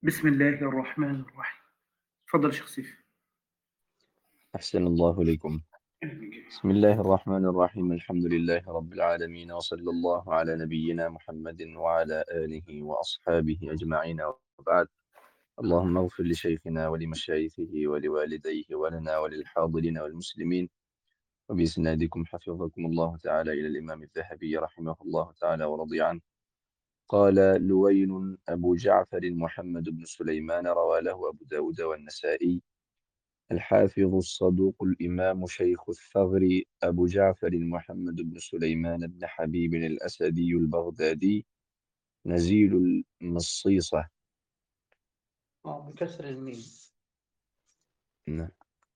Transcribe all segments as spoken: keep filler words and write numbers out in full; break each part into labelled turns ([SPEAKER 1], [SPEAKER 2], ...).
[SPEAKER 1] بسم الله الرحمن الرحيم. تفضل شيخ سيف.
[SPEAKER 2] أحسن الله إليكم. بسم الله الرحمن الرحيم. الحمد لله رب العالمين، وصلى الله على نبينا محمد وعلى آله وأصحابه أجمعين، وبعد. اللهم اغفر لشيخنا ولمشايخه ولوالديه ولنا وللحاضرين والمسلمين، وبإسنادكم حفظكم الله تعالى إلى الإمام الذهبي رحمه الله تعالى ورضي عنه. قال لوين أبو جعفر محمد بن سليمان، روى له أبو داود والنسائي، الحافظ الصدوق الإمام شيخ الثغر أبو جعفر محمد بن سليمان بن حبيب الأسدي البغدادي، نزيل المصيصة.
[SPEAKER 1] اه بكسر الميم.
[SPEAKER 2] نعم.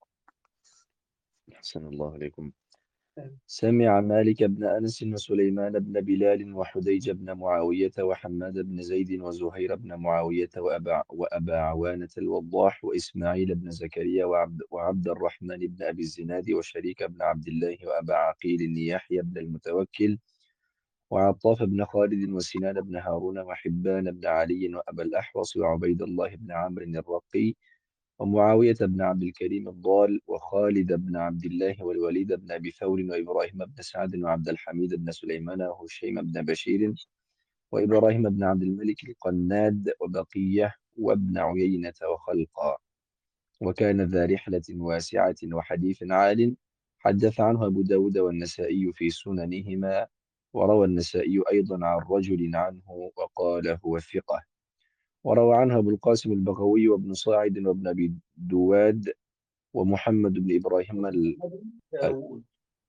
[SPEAKER 2] أحسن الله عليكم.
[SPEAKER 1] تمام.
[SPEAKER 2] سمع مالك بن أنس وسليمان بن بلال وحديج بن معاوية وحماد بن زيد وزهير بن معاوية وأبا, وأبا عوانة الوضاح وإسماعيل بن زكريا وعبد, وعبد الرحمن بن أبي الزناد وشريك بن عبد الله وأبا عقيل يحيى بن المتوكل وعطاف بن خالد وسنان بن هارون وحبان بن علي وأبا الأحوص وعبيد الله بن عمرو الرقي ومعاوية بن عبد الكريم الضال وخالد بن عبد الله والوليد بن أبي ثور وإبراهيم بن سعد وعبد الحميد بن سليمان وهشيم بن بشير وإبراهيم بن عبد الملك القناد وبقية وابن عيينة وخلقا. وكان ذا رحلة واسعة وحديث عال، حدث عنه أبو داود والنسائي في سننهما، وروى النسائي أيضا عن رجل عنه وقال هو ثقة. وروى عنه أبو القاسم البغوي وابن صاعد وابن أبي دواد ومحمد بن إبراهيم ال... ال...
[SPEAKER 1] داوود.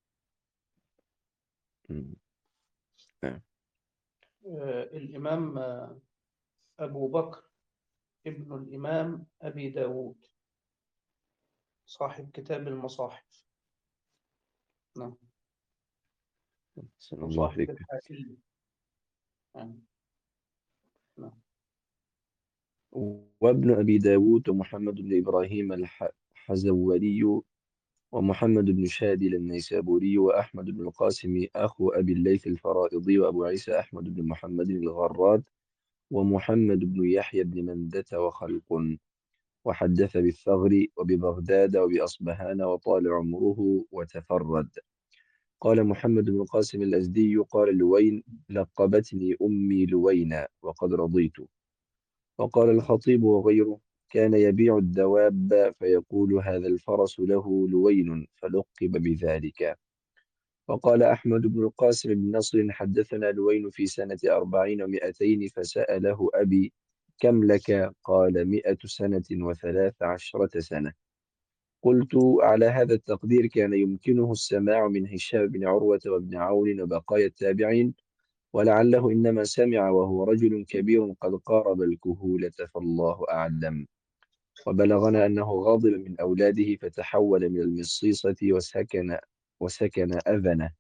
[SPEAKER 2] م- نعم.
[SPEAKER 1] آه الإمام آه أبو بكر ابن الإمام أبي داوود صاحب كتاب المصاحف. نعم.
[SPEAKER 2] أحسن الله
[SPEAKER 1] وصاحب
[SPEAKER 2] عليكم.
[SPEAKER 1] الحاشية. نعم. نعم.
[SPEAKER 2] وابن أبي داود ومحمد بن إبراهيم الحزوري ومحمد بن شادل النيسابوري وأحمد بن القاسم أخو أبي الليث الفرائضي وأبو عيسى أحمد بن محمد الغراد ومحمد بن يحيى بن مندة وخلق. وحدث بالثغر وببغداد وبأصبهان وطال عمره وتفرد. قال محمد بن القاسم الأزدي قال لوين لقبتني أمي لوينا وقد رضيت. وقال الخطيب وغيره كان يبيع الدواب فيقول هذا الفرس له لوين فلقب بذلك. وقال أحمد بن القاسم بن نصر حدثنا لوين في سنة أربعين ومائتين فسأله أبي كم لك؟ قال مئة سنة وثلاث عشرة سنة. قلت على هذا التقدير كان يمكنه السماع من هشام بن عروة وابن عون وبقايا التابعين، ولعله إنما سمع وهو رجل كبير قد قارب الكهولة فالله أعلم. وبلغنا أنه غاضب من أولاده فتحول من المصيصة وسكن وسكن أذنه،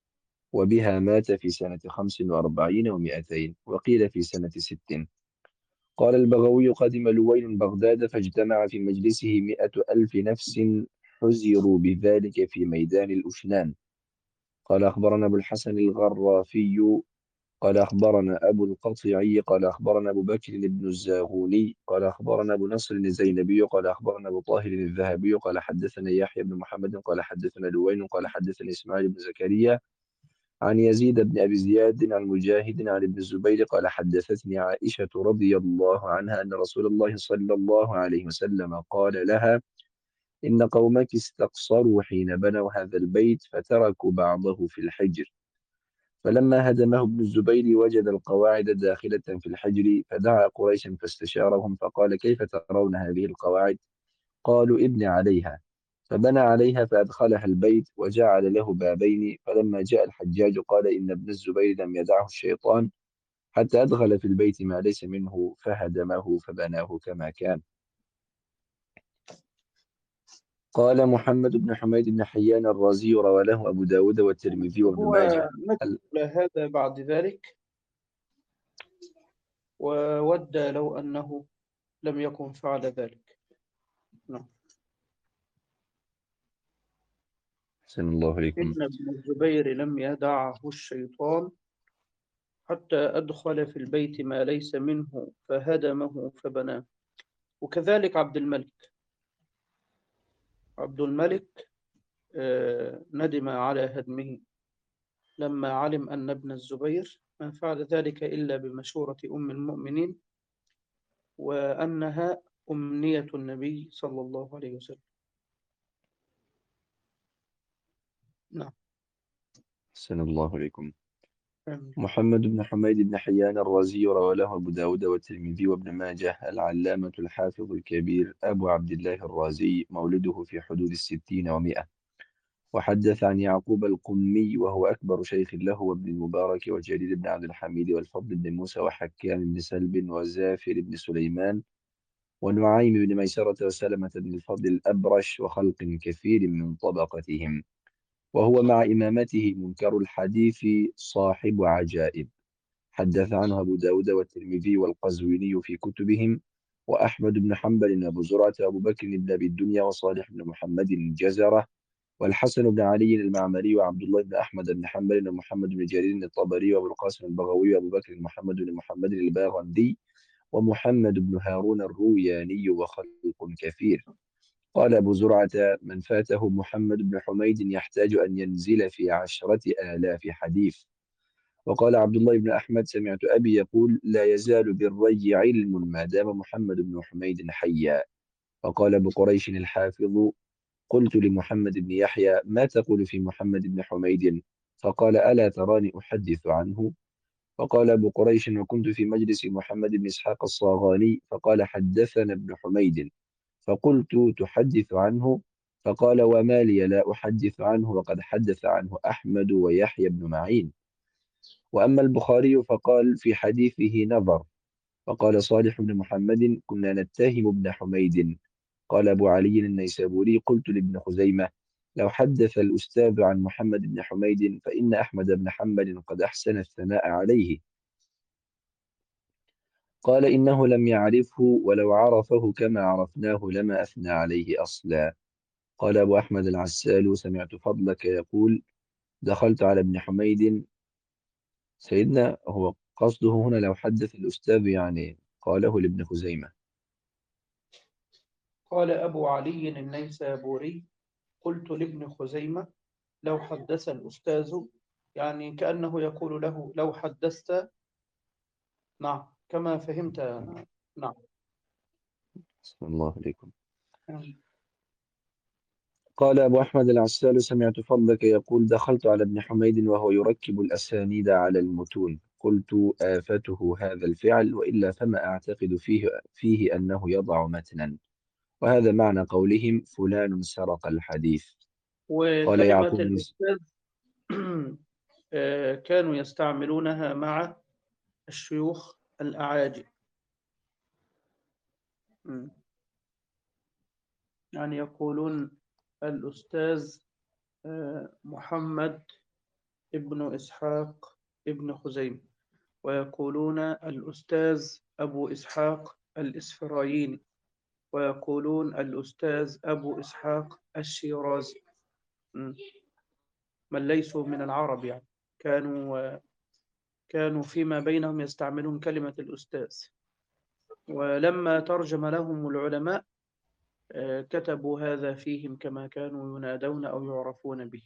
[SPEAKER 2] وبها مات في سنة خمس وأربعين ومائتين، وقيل في سنة ست. قال البغوي قدم لوين بغداد فاجتمع في مجلسه مئة ألف نفس حزروا بذلك في ميدان الأشنان. قال أخبرنا أبو الحسن الغرافي قال أخبرنا أبو القطيعي قال أخبرنا أبو بكر بن الزاغوني قال أخبرنا أبو نصر الزينبي قال أخبرنا أبو طاهر الذهبي قال حدثنا يحيى بن محمد قال حدثنا لوين قال حدثني إسماعيل بن زكريا عن يزيد بن أبي زياد عن مجاهد عن ابن الزبير قال حدثتني عائشة رضي الله عنها أن رسول الله صلى الله عليه وسلم قال لها إن قومك استقصروا حين بنوا هذا البيت فتركوا بعضه في الحجر، فلما هدمه ابن الزبير وجد القواعد داخلة في الحجر فدعا قريشا فاستشارهم فقال كيف ترون هذه القواعد؟ قالوا ابن عليها، فبنى عليها فأدخلها البيت وجعل له بابين. فلما جاء الحجاج قال إن ابن الزبير لم يدعه الشيطان حتى أدخل في البيت ما ليس منه فهدمه فبناه كما كان. قال محمد بن حميد بن حيان الرازي روى له أبو داود والترمذي وابن
[SPEAKER 1] هو
[SPEAKER 2] ماجه.
[SPEAKER 1] نكتب هذا بعد ذلك وودى لو أنه لم يكن فعل ذلك. نعم.
[SPEAKER 2] أحسن الله عليكم.
[SPEAKER 1] إن ابن الزبير لم يدعه الشيطان حتى أدخل في البيت ما ليس منه فهدمه فبناه. وكذلك عبد الملك عبد الملك آه، ندم على هدمه لما علم أن ابن الزبير ما فعل ذلك إلا بمشورة أم المؤمنين، وأنها أمنية النبي صلى الله عليه وسلم. نعم.
[SPEAKER 2] أحسن الله عليكم.
[SPEAKER 1] آمين.
[SPEAKER 2] محمد بن حميد بن حيان الرازي روى له أبو داود والترمذي وابن ماجه. العلامة الحافظ الكبير أبو عبد الله الرازي مولده في حدود الستين ومائة. وحدث عن يعقوب القمي وهو أكبر شيخ له، وابن المبارك وجرير بن عبد الحميد والفضل بن موسى وحكام بن سلب وزافر بن سليمان ونعيم بن ميسرة وسلمة بن الفضل الأبرش وخلق كثير من طبقتهم. وهو مع إمامته منكر الحديث صاحب عجائب. حدث عنه أبو داود والترمذي والقزويني في كتبهم، وأحمد بن حنبل وأبو زرعة وأبو بكر بن أبي الدنيا وصالح بن محمد الجزرة والحسن بن علي المعمري وعبد الله بن أحمد بن حنبل ومحمد بن جرير الطبري وأبو القاسم البغوي وأبو بكر محمد بن محمد الباغندي ومحمد بن هارون الروياني وخلق كثير. قال أبو زرعة: من فاته محمد بن حميد يحتاج أن ينزل في عشرة آلاف حديث. وقال عبد الله بن أحمد: سمعت أبي يقول: لا يزال بالري علم ما دام محمد بن حميد حيا. وقال أبو قريش الحافظ: قلت لمحمد بن يحيى: ما تقول في محمد بن حميد؟ فقال: ألا تراني أحدث عنه؟ فقال أبو قريش: وكنت في مجلس محمد بن إسحاق الصاغاني فقال: حدثنا ابن حميد. فقلت: تحدث عنه؟ فقال: وما لي لا أحدث عنه وقد حدث عنه أحمد ويحيى بن معين. وأما البخاري فقال في حديثه نظر. فقال صالح بن محمد: كنا نتهم ابن حميد. قال أبو علي النيسابوري: قلت لابن خزيمة: لو حدث الأستاذ عن محمد بن حميد فإن أحمد بن حنبل قد أحسن الثناء عليه. قال: إنه لم يعرفه، ولو عرفه كما عرفناه لما أثنى عليه أصلا. قال أبو أحمد العسال: سمعت فضلك يقول: دخلت على ابن حميد. سيدنا هو قصده هنا لو حدث الأستاذ يعني قاله لابن خزيمة.
[SPEAKER 1] قال أبو علي النيسابوري: قلت لابن خزيمة: لو حدث الأستاذ، يعني كأنه يقول له لو حدثت. نعم، كما فهمت. نعم.
[SPEAKER 2] صلى الله عليكم.
[SPEAKER 1] نعم.
[SPEAKER 2] قال أبو أحمد العسال: سمعت فضلك يقول: دخلت على ابن حميد وهو يركب الأسانيد على المتون. قلت: آفته هذا الفعل، وإلا فما أعتقد فيه, فيه أنه يضع متنا. وهذا معنى قولهم: فلان سرق الحديث. قال
[SPEAKER 1] وكلمة
[SPEAKER 2] يعقوب بن
[SPEAKER 1] الأستاذ آه، كانوا يستعملونها مع الشيوخ الأعاجم. م. يعني يقولون الأستاذ آه، محمد ابن إسحاق ابن خزيمة، ويقولون الأستاذ أبو إسحاق الإسفرايني، ويقولون الأستاذ أبو إسحاق الشيرازي. م. من ليسوا من العرب، يعني كانوا كانوا فيما بينهم يستعملون كلمة الأستاذ. ولما ترجم لهم العلماء آه، كتبوا هذا فيهم كما كانوا ينادون أو يعرفون به.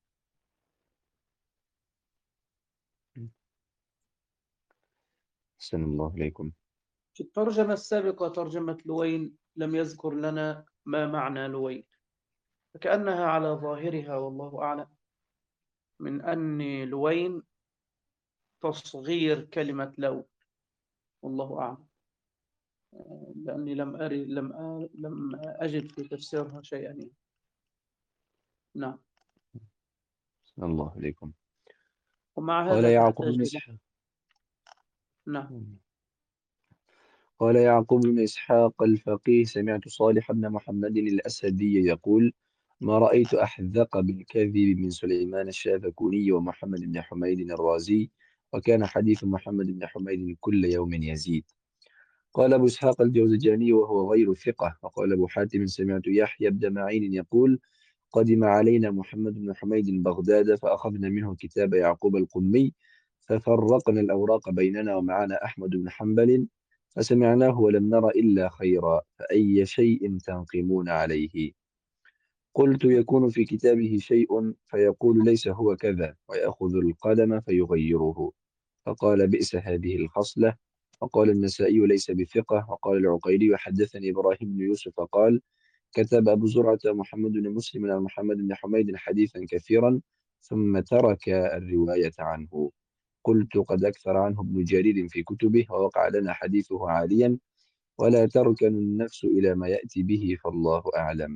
[SPEAKER 2] أحسن الله عليكم.
[SPEAKER 1] في الترجمة السابقة ترجمة لوين لم يذكر لنا ما معنى لوين، فكأنها على ظاهرها والله أعلم من أن لوين تصغير كلمة لو، والله أعلم، لأني لم أري لم أ- لم أجد في تفسيرها شيئا يعني. نعم.
[SPEAKER 2] أحسن الله عليكم.
[SPEAKER 1] ومع
[SPEAKER 2] قال
[SPEAKER 1] هذا
[SPEAKER 2] يعقوب
[SPEAKER 1] تحتاج
[SPEAKER 2] بن
[SPEAKER 1] إلى.
[SPEAKER 2] إسحاق
[SPEAKER 1] نعم.
[SPEAKER 2] قال يعقوب بن إسحاق الفقيه: سمعت صالح بن محمد الأسدي يقول: ما رأيت أحذق بالكذب من سليمان الشاذكوني ومحمد بن حميد الرازي، وكان حديث محمد بن حميد كل يوم يزيد. قال أبو إسحاق الجوزجاني وهو غير ثقة. وقال أبو حاتم: سمعت يحيى بن معين يقول: قدم علينا محمد بن حميد بغداد فأخذنا منه كتاب يعقوب القمي ففرقنا الأوراق بيننا ومعنا أحمد بن حنبل فسمعناه ولم نر إلا خيرا، فأي شيء تنقمون عليه؟ قلت: يكون في كتابه شيء فيقول ليس هو كذا، ويأخذ القلم فيغيره. فقال: بئس هذه الخصلة. وقال النسائي: ليس بثقة. وقال العقيلي: حدثني إبراهيم بن يوسف قال: كتب أبو زرعة محمد بن مسلم عن محمد بن حميد حديثا كثيرا ثم ترك الرواية عنه. قلت: قد أكثر عنه ابن جرير في كتبه، ووقع لنا حديثه عاليا، ولا تركن النفس إلى ما يأتي به، فالله أعلم.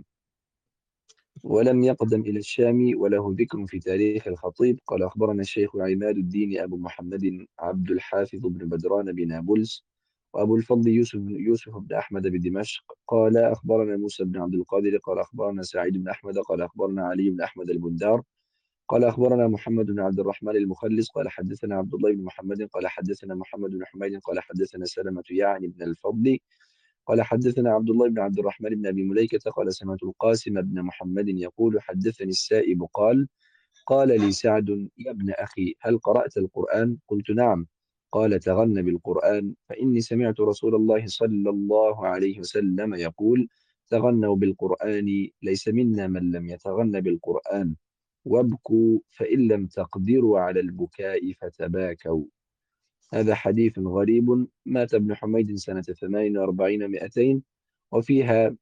[SPEAKER 2] ولم يقدم إلى الشام، وله ذكر في تاريخ الخطيب. قال: أخبرنا الشيخ عماد الدين أبو محمد عبد الحافظ بن بدران بنابلس، وأبو الفضل يوسف بن يوسف بن أحمد بدمشق. قال: أخبرنا موسى بن عبد القادر قال: أخبرنا سعيد بن أحمد قال: أخبرنا علي بن أحمد البندار قال: أخبرنا محمد بن عبد الرحمن المخلص قال: حدثنا عبد الله بن محمد قال: حدثنا محمد بن حميد قال: حدثنا سلمة يعني بن الفضل قال: حدثنا عبد الله بن عبد الرحمن بن أبي مليكة قال: سمعت القاسم بن محمد يقول: حدثني السائب قال: قال لي سعد: يا ابن أخي، هل قرأت القرآن؟ قلت: نعم. قال: تغن بالقرآن، فإني سمعت رسول الله صلى الله عليه وسلم يقول: تغنوا بالقرآن، ليس منا من لم يتغن بالقرآن، وابكوا فإن لم تقدروا على البكاء فتباكوا. هذا حديث غريب. مات ابن حميد سنة ثمان وأربعين مئتين، وفيها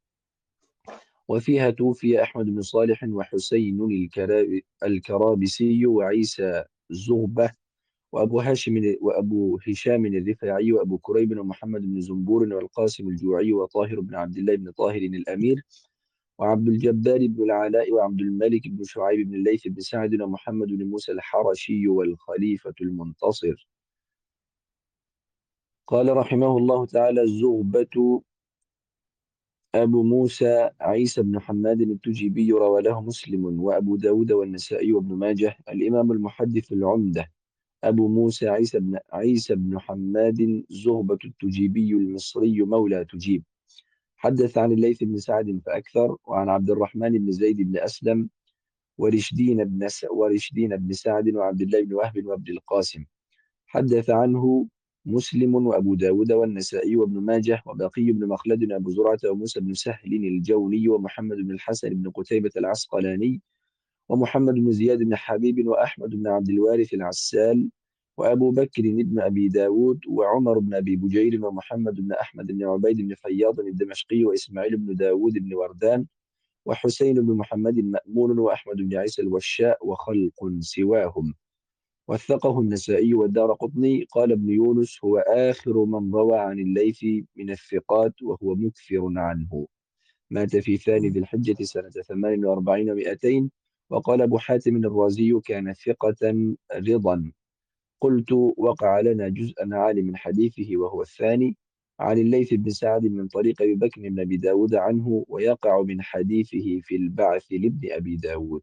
[SPEAKER 2] وفيها توفي أحمد بن صالح وحسين الكرا- الكرابسي وعيسى الزغبة وأبو هاشم وأبو هشام الرفاعي وأبو كريب ومحمد بن زنبور والقاسم الجوعي وطاهر بن عبد الله بن طاهر الأمير وعبد الجبار بن العلاء وعبد الملك بن شعيب بن الليث بن سعد ومحمد بن موسى الحرشي والخليفة المنتصر. قال رحمه الله تعالى: الزغبة أبو موسى عيسى بن حماد التجيبي، روى له مسلم وأبو داود والنسائي وابن ماجه. الإمام المحدث العمدة أبو موسى عيسى بن عيسى بن حماد زغبة التجيبي المصري مولى تجيب، حدث عن الليث بن سعد فأكثر، وعن عبد الرحمن بن زيد بن أسلم ورشدين بن س... ورشدين بن سعد وعبد الله بن وهب وابن القاسم. حدث عنه مسلم وأبو داود والنسائي وابن ماجه وبقي بن مخلد وأبو زرعة وموسى بن سهل الجوني ومحمد بن الحسن بن قتيبة العسقلاني ومحمد بن زياد بن حبيب وأحمد بن عبد الوارث العسال وأبو بكر بن أبي داود وعمر بن أبي بجير ومحمد بن أحمد بن عبيد بن فياض الدمشقي وإسماعيل بن داود بن وردان وحسين بن محمد مأمون وأحمد بن عيسى الوشاء وخلق سواهم. وثقه النسائي والدارقطني. قال ابن يونس: هو آخر من روى عن الليث من الثقات، وهو مكثر عنه. مات في ثاني ذي الحجة سنة ثمان وأربعين ومئتين. وقال أبو حاتم الرازي: كان ثقة رضا. قلت: وقع لنا جزءا عالي من حديثه وهو الثاني عن الليث بن سعد من طريق أبي بكر بن أبي داود عنه، ويقع من حديثه في البعث لابن أبي داود.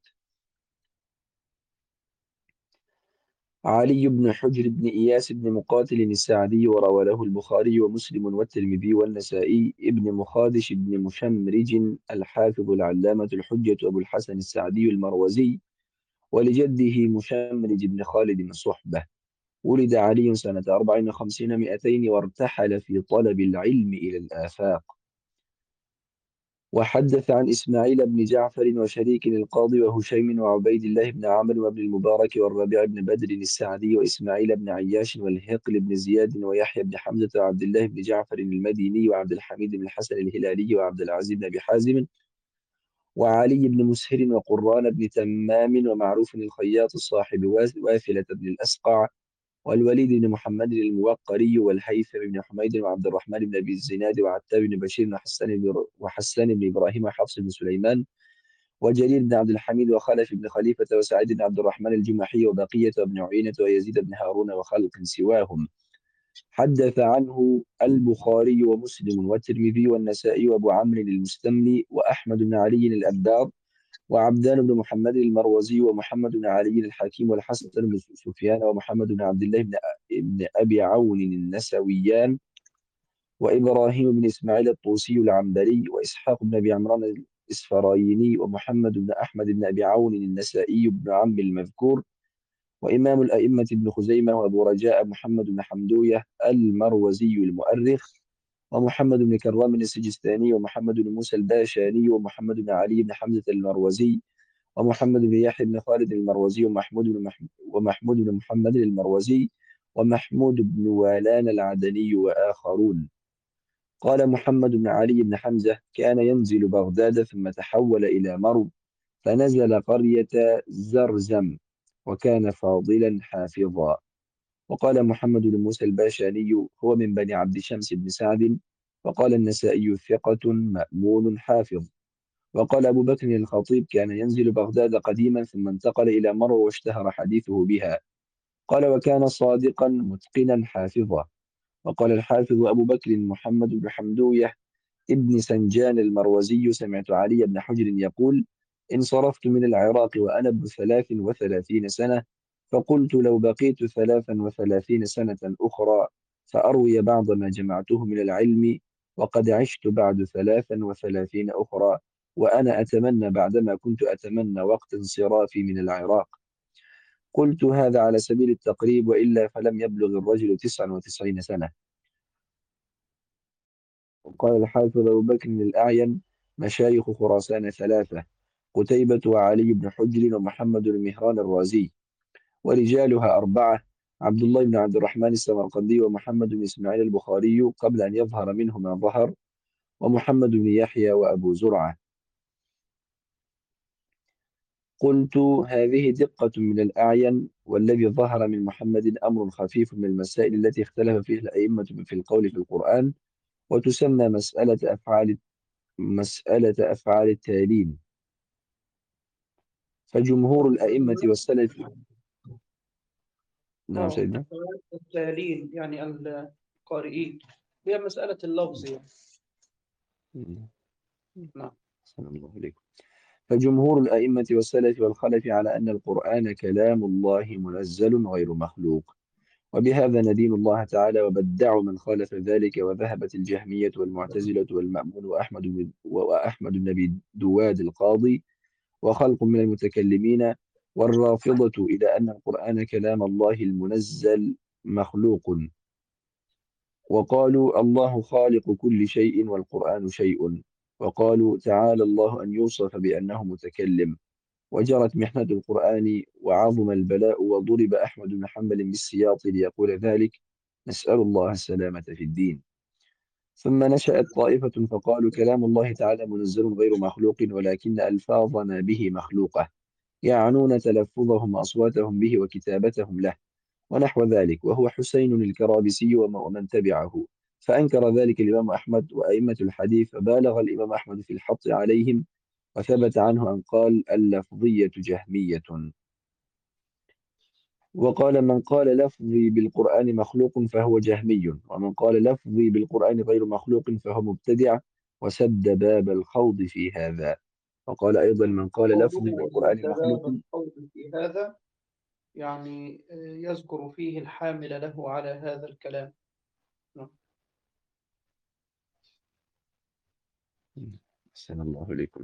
[SPEAKER 2] علي بن حجر بن إياس بن مقاتل السعدي، وروى له البخاري ومسلم والترمذي والنسائي. ابن مخادش بن مشمرج الحافظ العلامة الحجة أبو الحسن السعدي المروزي، ولجده مشمرج بن خالد بن صحبة. ولد علي سنة أربع وخمسين مئتين، وارتحل في طلب العلم إلى الآفاق. وحدث عن إسماعيل بن جعفر وشريك القاضي وهشيم وعبيد الله بن عمرو وابن المبارك والربيع بن بدر السعدي وإسماعيل بن عياش والهقل بن زياد ويحيى بن حمزة وعبد الله بن جعفر المديني وعبد الحميد بن الحسن الهلالي وعبد العزيز بن أبي حازم وعلي بن مسهر وقران بن تمام ومعروف الخياط صاحب واثلة بن الأسقع والوليد بن محمد الموقري والهيثم بن حميد وعبد الرحمن بن أبي الزناد وعتاب بن بشير وحسان بن وحسان بن إبراهيم وحفص بن سليمان وجرير بن عبد الحميد وخلف بن خليفة وسعيد بن عبد الرحمن الجمحي وبقية بن عيينة ويزيد بن هارون وخلق سواهم. حدث عنه البخاري ومسلم والترمذي والنسائي وأبو عمرو المستملي وأحمد بن علي الأبدار وعبدان بن محمد المروزي ومحمد بن علي الحكيم والحسن بن سفيان ومحمد بن عبد الله بن بن أبي عون النسويان وإبراهيم بن إسماعيل الطوسي العنبري وإسحاق بن أبي عمران الإسفرايني ومحمد بن أحمد بن أبي عون النسائي بن عم المذكور وإمام الأئمة ابن خزيمة وأبو رجاء محمد بن حمدوية المروزي المؤرخ، ومحمد بن كرام السجستاني، ومحمد بن موسى الباشاني، ومحمد بن علي بن حمزة المروزي، ومحمد بن يحيى بن خالد المروزي، ومحمود بن محمود ومحمود بن محمد المروزي، ومحمود بن والان العدني، وآخرون. قال محمد بن علي بن حمزة: كان ينزل بغداد ثم تحول إلى مرو، فنزل قرية زرزم، وكان فاضلا حافظا. وقال محمد بن موسى الباشاني: هو من بني عبد شمس بن سعد. وقال النسائي: ثقة مأمون حافظ. وقال أبو بكر الخطيب: كان ينزل بغداد قديما ثم انتقل إلى مرو واشتهر حديثه بها. قال: وكان صادقا متقنا حافظا. وقال الحافظ أبو بكر محمد بن حمدوية ابن سنجان المروزي: سمعت علي بن حجر يقول: انصرفت من العراق وأنا ابن ثلاث وثلاثين سنة، فقلت لو بقيت ثلاثا وثلاثين سنة أخرى فأروي بعض ما جمعته من العلم، وقد عشت بعد ثلاثا وثلاثين أخرى، وأنا أتمنى بعدما كنت أتمنى وقت انصرافي من العراق. قلت: هذا على سبيل التقريب، وإلا فلم يبلغ الرجل تسعا وتسعين سنة. وقال الحافظ أبو بكر الأعين: مشايخ خراسان ثلاثة: قتيبة، وعلي بن حجر، ومحمد بن مهران الرازي. ورجالها أربعة: عبد الله بن عبد الرحمن السمرقندي، ومحمد بن إسماعيل البخاري قبل أن يظهر منه ما ظهر، ومحمد بن يحيى، وأبو زرعة. قلت: هذه دقة من الأعين، والذي ظهر من محمد أمر خفيف من المسائل التي اختلف فيها الأئمة في القول في القرآن، وتسمى مسألة أفعال مسألة أفعال التالين. فجمهور الأئمة والسلف. نعم
[SPEAKER 1] اه
[SPEAKER 2] سيدنا.
[SPEAKER 1] التالين يعني القارئين، هي مسألة اللفظ يعني. نعم.
[SPEAKER 2] السلام الله عليكم. فجمهور الأئمة والسلف والخلف على أن القرآن كلام الله منزل غير مخلوق، وبهذا ندين الله تعالى، وبدعوا من خالف ذلك، وذهبت الجهمية والمعتزلة والمأمون وأحمد بن وأحمد بن أبي دواد القاضي وخلق من المتكلمين والرافضة إلى أن القرآن كلام الله المنزل مخلوق، وقالوا الله خالق كل شيء والقرآن شيء، وقالوا تعالى الله أن يوصف بأنه متكلم. وجرت محنة القرآن وعظم البلاء، وضرب أحمد بن حنبل بالسياط ليقول ذلك، نسأل الله السلامة في الدين. ثم نشأت طائفة فقالوا كلام الله تعالى منزل غير مخلوق، ولكن ألفاظنا به مخلوقة، يعنون تلفظهم وأصواتهم به وكتابتهم له ونحو ذلك، وهو حسين الكرابسي وم- ومن تبعه. فأنكر ذلك الإمام أحمد وأئمة الحديث، فبالغ الإمام أحمد في الحط عليهم، وثبت عنه أن قال: اللفظية جهمية. وقال: من قال لفظي بالقرآن مخلوق فهو جهمي، ومن قال لفظي بالقرآن غير مخلوق فهو مبتدع، وسد باب الخوض في هذا. وقال أيضا: من قال
[SPEAKER 1] قوله
[SPEAKER 2] لفظي بالقرآن
[SPEAKER 1] وسد
[SPEAKER 2] مخلوق.
[SPEAKER 1] باب القول في هذا، يعني آه، يذكر فيه الحامل له على هذا الكلام. نعم.
[SPEAKER 2] أحسن الله إليكم.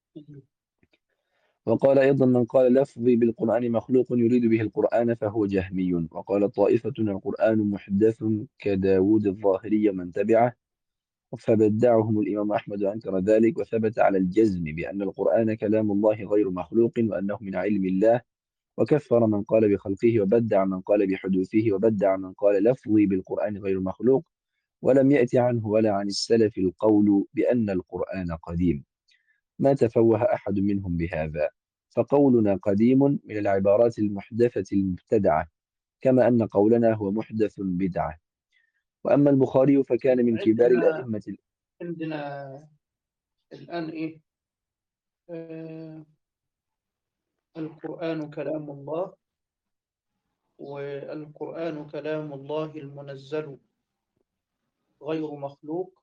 [SPEAKER 2] وقال أيضا: من قال لفظي بالقرآن مخلوق يريد به القرآن فهو جهمي. وقال طائفة: القرآن محدث كداود الظاهري من تبعه، فبدعهم الإمام أحمد وأنكر ذلك، وثبت على الجزم بأن القرآن كلام الله غير مخلوق، وأنه من علم الله، وكفر من قال بخلقه، وبدع من قال بحدوثه، وبدع من قال لفظي بالقرآن غير مخلوق، ولم يأت عنه ولا عن السلف القول بأن القرآن قديم، ما تفوه أحد منهم بهذا. فقولنا قديم من العبارات المحدثة المبتدعة، كما أن قولنا هو محدث بدعة. وأما البخاري فكان من كبار
[SPEAKER 1] عندنا
[SPEAKER 2] الأئمة.
[SPEAKER 1] عندنا الآن إيه، آه القرآن كلام الله، والقرآن كلام الله المنزل غير مخلوق،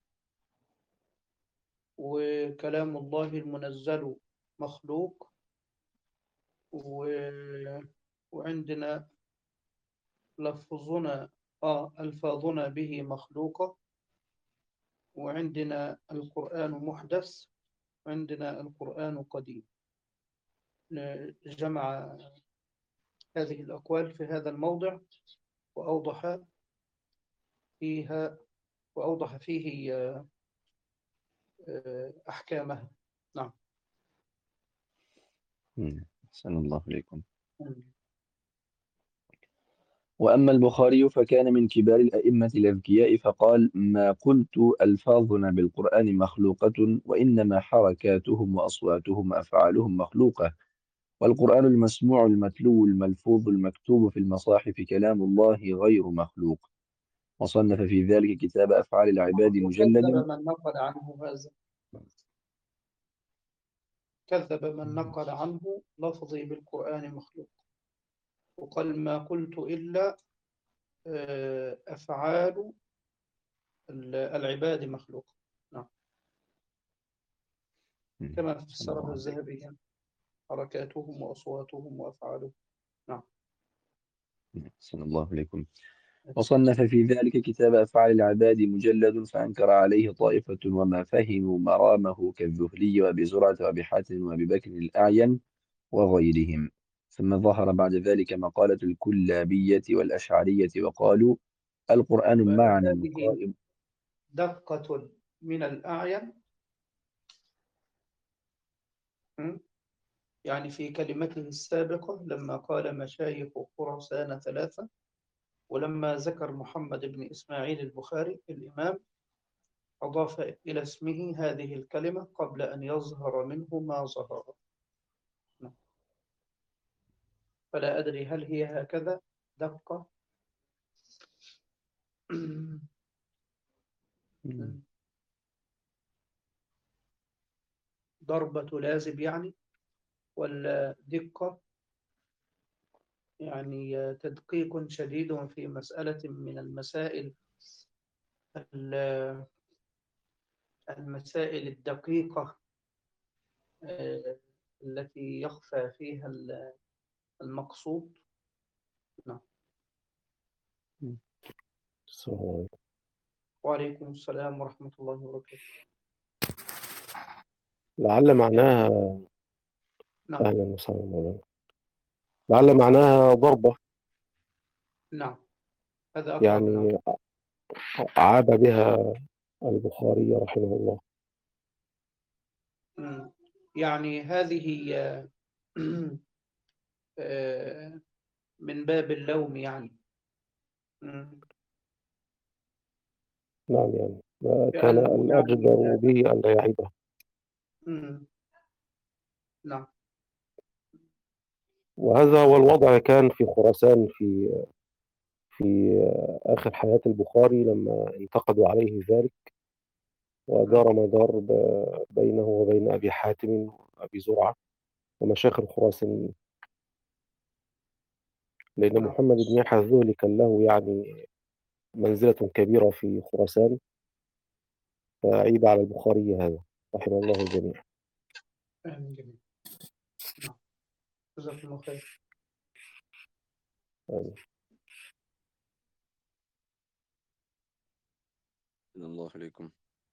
[SPEAKER 1] وكلام الله المنزل مخلوق، و... وعندنا لفظنا آه ألفاظنا به مخلوقة، وعندنا القرآن محدث، وعندنا القرآن قديم. جمع هذه الأقوال في هذا الموضع، وأوضح فيها وأوضح فيه أحكامها. نعم.
[SPEAKER 2] أحسن الله إليكم. وأما البخاري فكان من كبار الأئمة الأذكياء، فقال: ما قلت ألفاظنا بالقرآن مخلوقة، وإنما حركاتهم وأصواتهم وأفعالهم مخلوقة، والقرآن المسموع المتلو الملفوظ المكتوب في المصاحف كلام الله غير مخلوق. وصنف في ذلك كتاب أفعال العباد مجلد.
[SPEAKER 1] وكذب من نقل عنه هذا كذب من نقل عنه لفظي بالقرآن مخلوق، وقال: ما قلت إلا أفعال العباد مخلوق. نعم. كما فسرها الذهبي يعني حركاتهم وأصواتهم وأفعالهم. نعم.
[SPEAKER 2] أحسن الله إليكم. وصنف في ذلك كتاب أفعال العباد مجلد، فأنكر عليه طائفة وما فهموا مرامه كالذهلي وأبي زرعة وأبي حاتم وأبي بكر الأعين وغيرهم. ثم ظهر بعد ذلك مقالة الكلابية والأشعرية، وقالوا: القرآن معنى
[SPEAKER 1] هذه
[SPEAKER 2] قائم.
[SPEAKER 1] دقة من الأعين، يعني في كلمته السابقة لما قال مشايخ خراسان ثلاثة، ولما ذكر محمد بن إسماعيل البخاري الإمام أضاف إلى اسمه هذه الكلمة قبل أن يظهر منه ما ظهر. فلا أدري هل هي هكذا دقة ضربة لازب يعني، ولا دقة يعني تدقيق شديد في مسألة من المسائل المسائل الدقيقة التي يخفى فيها المقصود. نعم. وعليكم السلام ورحمة الله وبركاته.
[SPEAKER 3] لعل معناها
[SPEAKER 1] نعم.
[SPEAKER 3] أهلا وسهلا. لعل معناها ضربة،
[SPEAKER 1] نعم، هذا أقرب.
[SPEAKER 3] يعني
[SPEAKER 1] نعم.
[SPEAKER 3] عاب بها البخاري رحمه الله.
[SPEAKER 1] مم. يعني هذه من باب اللوم يعني. مم.
[SPEAKER 3] نعم، يعني كان
[SPEAKER 1] كأنه يعني.
[SPEAKER 3] الأجدر به أن لا يعيبه.
[SPEAKER 1] مم. نعم.
[SPEAKER 3] وهذا هو الوضع كان في خراسان في في آخر حياة البخاري لما انتقدوا عليه ذلك، ودار مدار ب- بينه وبين أبي حاتم وأبي زرعة ومشايخ الخراسانيين، لأن
[SPEAKER 1] نعم.
[SPEAKER 3] محمد بن يحيى الذهلي كان له يعني منزلة كبيرة في خراسان، فعيب على البخاري هذا رحمه الله الجميع.
[SPEAKER 1] جميل. نعم. جزاك الله خير.
[SPEAKER 3] آمين.
[SPEAKER 2] الله عليكم.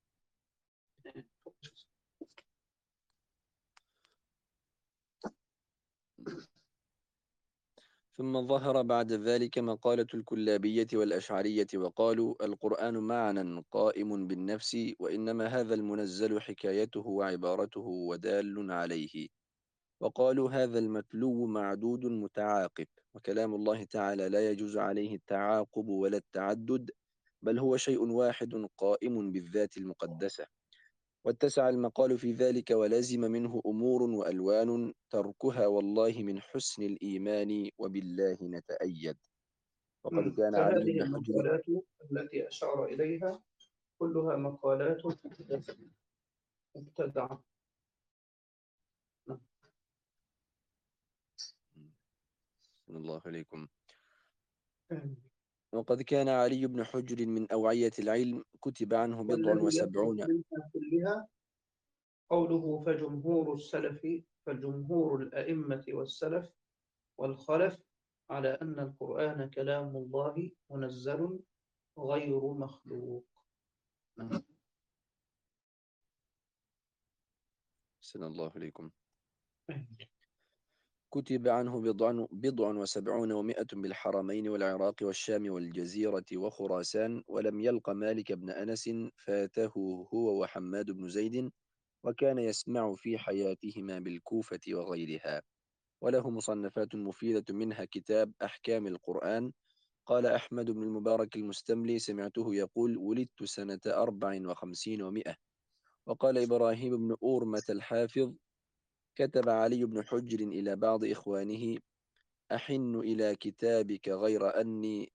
[SPEAKER 2] ثم ظهر بعد ذلك مقالة الكلابية والأشعرية، وقالوا: القرآن معنى قائم بالنفس، وإنما هذا المنزل حكايته وعبارته ودال عليه. وقالوا: هذا المتلو معدود متعاقب، وكلام الله تعالى لا يجوز عليه التعاقب ولا التعدد، بل هو شيء واحد قائم بالذات المقدسة. واتسع المقال في ذلك، ولازم منه أمور وألوان تركها والله من حسن الإيمان، وبالله نتأيد. وقد
[SPEAKER 1] مم.
[SPEAKER 2] كان علي
[SPEAKER 1] فهذه
[SPEAKER 2] بن حجر.
[SPEAKER 1] المقالات التي أشار إليها كلها مقالات مبتدعة. نعم.
[SPEAKER 2] الله عليكم.
[SPEAKER 1] آمين.
[SPEAKER 2] وقد كان علي بن حجر من أوعية العلم، كتب عنه بضع
[SPEAKER 1] والذي يصدق
[SPEAKER 2] وسبعون.
[SPEAKER 1] منها كلها قوله فجمهور السلف فجمهور الأئمة والسلف والخلف على أن القرآن كلام الله منزل غير مخلوق.
[SPEAKER 2] سن الله عليكم. كتب عنه بضع, بضع وسبعون ومائة بالحرمين والعراق والشام والجزيرة وخراسان، ولم يلق مالك بن أنس فاته هو وحماد بن زيد، وكان يسمع في حياتهما بالكوفة وغيرها. وله مصنفات مفيدة منها كتاب أحكام القرآن. قال أحمد بن المبارك المستملي: سمعته يقول: ولدت سنة أربع وخمسين ومائة. وقال إبراهيم بن أورمة الحافظ: كتب علي بن حجر إلى بعض إخوانه: أحن إلى كتابك غير أني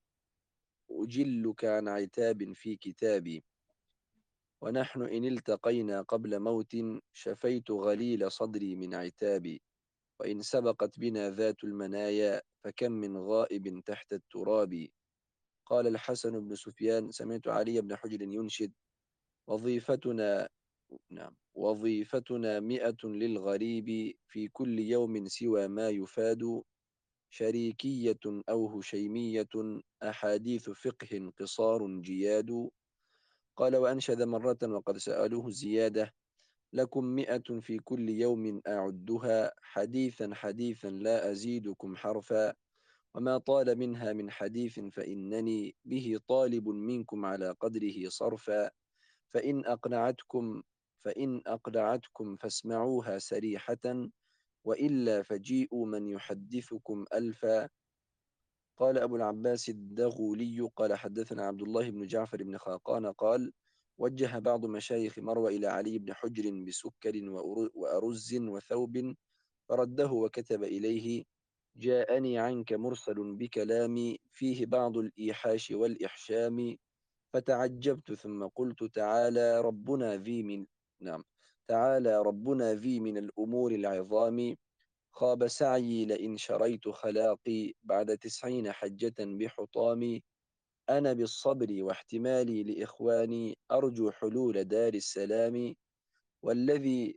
[SPEAKER 2] أجلك عن عتاب في كتابي، ونحن إن التقينا قبل موت شفيت غليل صدري من عتابي، وإن سبقت بنا ذات المنايا فكم من غائب تحت التراب. قال الحسن بن سفيان: سمعت علي بن حجر ينشد: وظيفتنا نعم وظيفتنا مئة للغريب في كل يوم سوى ما يفاد، شريكية أو هشيمية أحاديث فقه قصار جياد. قال وأنشد مرة وقد سألوه زيادة: لكم مئة في كل يوم أعدها، حديثا حديثا لا أزيدكم حرفا، وما طال منها من حديث فإنني به طالب منكم على قدره صرفا، فإن أقنعتكم فإن أقنعتكم فاسمعوها سريحة، وإلا فجيئوا من يحدثكم ألفا. قال أبو العباس الدغولي: قال حدثنا عبد الله بن جعفر بن خاقان قال: وجه بعض مشايخ مروى إلى علي بن حجر بسكر وأرز وثوب، فرده وكتب إليه: جاءني عنك مرسل بكلام فيه بعض الإيحاش والإحشام، فتعجبت ثم قلت تعالى ربنا ذي من نعم تعالى ربنا ذي من الأمور العظام، خاب سعيي لئن شريت خلاقي بعد تسعين حجة بحطام، أنا بالصبر واحتمالي لإخواني أرجو حلول دار السلام، والذي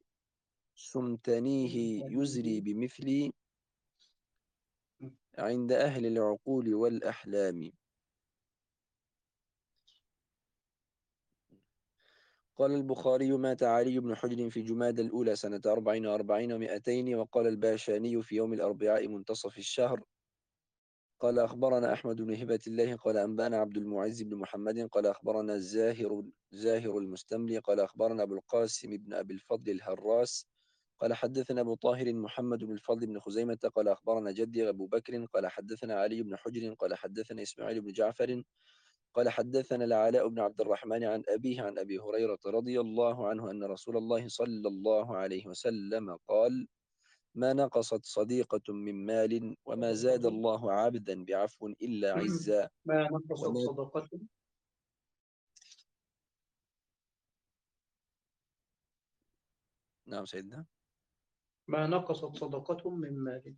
[SPEAKER 2] سمتنيه يزري بمثلي عند أهل العقول والأحلام. قال البخاري: مات علي بن حجر في جماد الأولى سنة أربع وأربعين ومائتين. وقال الباشاني في يوم الأربعاء منتصف الشهر: قال أخبرنا أحمد بن هبة الله قال أنبانا عبد المعز بن محمد قال أخبرنا الزاهر زاهر المستملي قال أخبرنا أبو القاسم بن أبي الفضل الهراس قال حدثنا أبو طاهر محمد بن الفضل بن خزيمة قال أخبرنا جدي أبو بكر قال حدثنا علي بن حجر قال حدثنا إسماعيل بن جعفر قال حدثنا العلاء بن عبد الرحمن عن أبيه عن أبي هريرة رضي الله عنه أن رسول الله صلى الله عليه وسلم قال: ما نقصت صديقة من مال، وما زاد الله عبدا بعفو إلا عزا.
[SPEAKER 1] ما نقصت
[SPEAKER 2] وما
[SPEAKER 1] صدقة
[SPEAKER 2] نعم سيدنا.
[SPEAKER 1] ما نقصت صدقة من مال.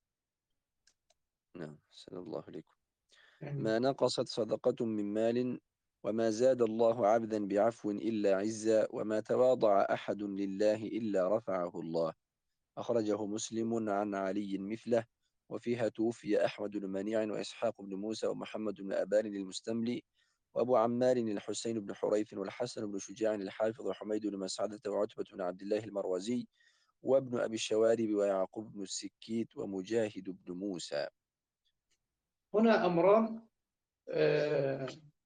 [SPEAKER 2] نعم سلام الله عليكم.
[SPEAKER 1] يعني
[SPEAKER 2] ما نقصت صدقة من مال، وما زاد الله عبدا بعفو إلا عزا، وما تواضع أحد لله إلا رفعه الله. أخرجه مسلم عن علي مثله. وفيها توفي أحمد بن منيع وإسحاق بن موسى ومحمد بن أبان المستملي وأبو عمار الحسين بن حريث والحسن بن شجاع الحافظ وحميد بن مسعدة وعتبة بن عبد الله المروزي وابن أبي الشوارب ويعقوب بن السكيت ومجاهد بن موسى.
[SPEAKER 1] هنا أمران آه،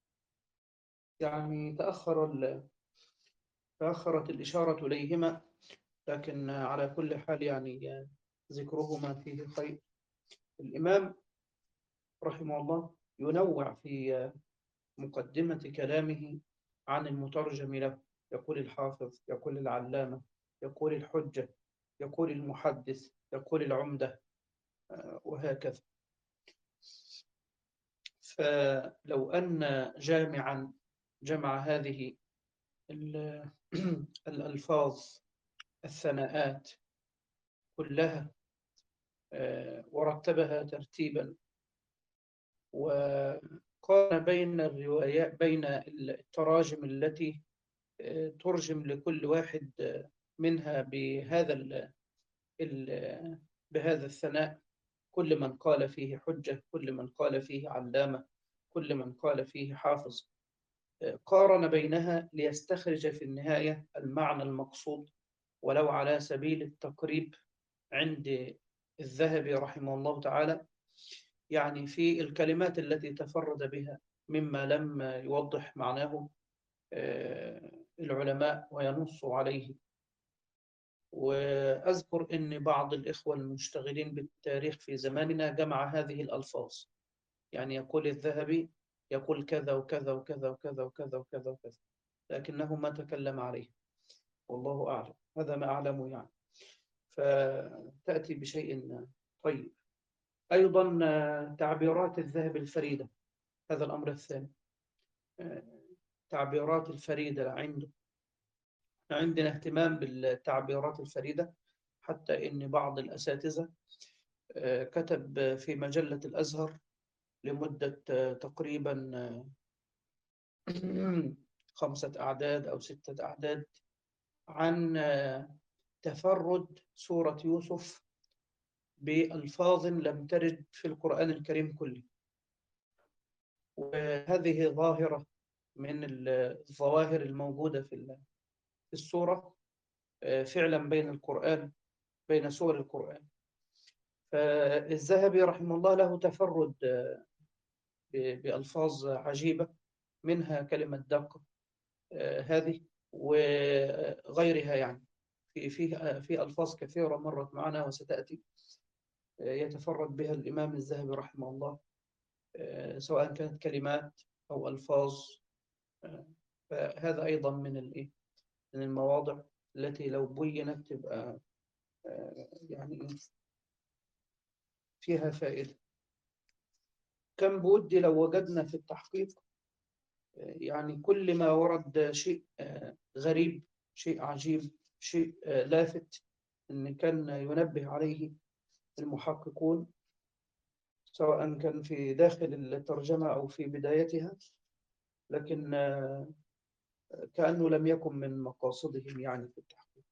[SPEAKER 1] يعني تأخر ال- تأخرت الإشارة إليهما، لكن على كل حال يعني ذكرهما فيه خير. الإمام رحمه الله ينوع في مقدمة كلامه عن المترجم له، يقول الحافظ، يقول العلامة، يقول الحجة، يقول المحدث، يقول العمدة، وهكذا. فلو أن جامعا جمع هذه الألفاظ الثناءات كلها ورتبها ترتيبا، وقارن بين الروايات بين التراجم التي ترجم لكل واحد منها بهذا ال ال بهذا الثناء، كل من قال فيه حجة، كل من قال فيه علامة، كل من قال فيه حافظ، قارن بينها ليستخرج في النهاية المعنى المقصود ولو على سبيل التقريب عند الذهبي رحمه الله تعالى يعني في الكلمات التي تفرد بها مما لم يوضح معناه العلماء وينصوا عليه. وأذكر أن بعض الإخوة المشتغلين بالتاريخ في زماننا جمع هذه الألفاظ، يعني يقول الذهبي يقول كذا وكذا وكذا وكذا وكذا وكذا وكذا، لكنه ما تكلم عليه، والله أعلم. هذا ما أعلمه يعني. فتأتي بشيء طيب. أيضا تعبيرات الذهب الفريدة، هذا الأمر الثاني، تعبيرات الفريدة عنده. عندنا اهتمام بالتعبيرات الفريدة، حتى إن بعض الأساتذة كتب في مجلة الأزهر لمدة تقريبا خمسة أعداد أو ستة أعداد عن تفرد سورة يوسف بألفاظ لم ترد في القرآن الكريم كله. وهذه ظاهرة من الظواهر الموجودة في السورة فعلا بين القرآن بين سور القرآن. فالذهبي رحمه الله له تفرد بألفاظ عجيبة، منها كلمة دق هذه وغيرها، يعني في في في ألفاظ كثيرة مرت معنا وستأتي يتفرد بها الإمام الذهبي رحمه الله، سواء كانت كلمات أو ألفاظ. فهذا أيضا من الإيه من المواضع التي لو بينت تبقى يعني فيها فائدة. كم بودي لو وجدنا في التحقيق يعني كل ما ورد شيء غريب، شيء عجيب، شيء لافت، إن كان ينبه عليه المحققون، سواء كان في داخل الترجمة أو في بدايتها، لكن كأنه لم يكن من مقاصدهم يعني في التحقيق.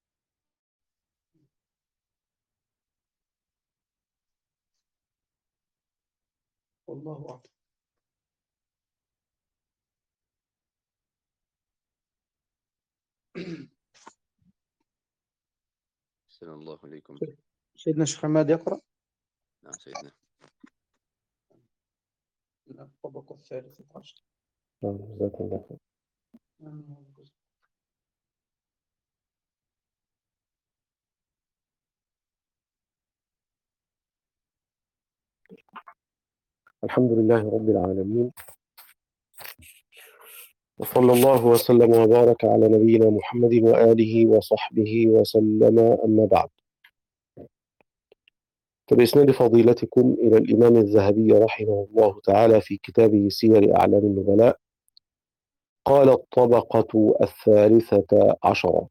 [SPEAKER 1] والله أعلم.
[SPEAKER 2] السلام الله عليكم.
[SPEAKER 1] سيدنا الشيخ حماد يقرأ.
[SPEAKER 2] نعم سيدنا.
[SPEAKER 1] الطبقة الثالثة عشر.
[SPEAKER 3] نعم جزاكم الله خير. الحمد لله رب العالمين، وصلى الله وسلم وبارك على نبينا محمد وآله وصحبه وسلم، أما بعد. فبإسناد فضيلتكم إلى الإمام الذهبي رحمه الله تعالى في كتابه سير أعلام النبلاء، قال: الطبقة الثالثة عشرة.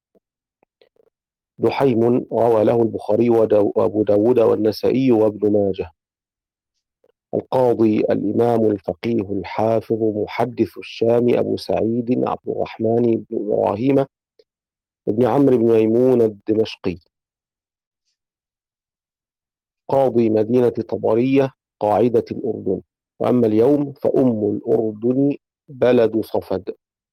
[SPEAKER 3] دحيم روى له البخاري وأبو داود والنسائي وابن ماجه. القاضي الإمام الفقيه الحافظ محدث الشام أبو سعيد عبد الرحمن بن إبراهيم بن عمرو بن ميمون الدمشقي، قاضي مدينة طبرية قاعدة الأردن. وأما اليوم فأم الأردن بلد صفد.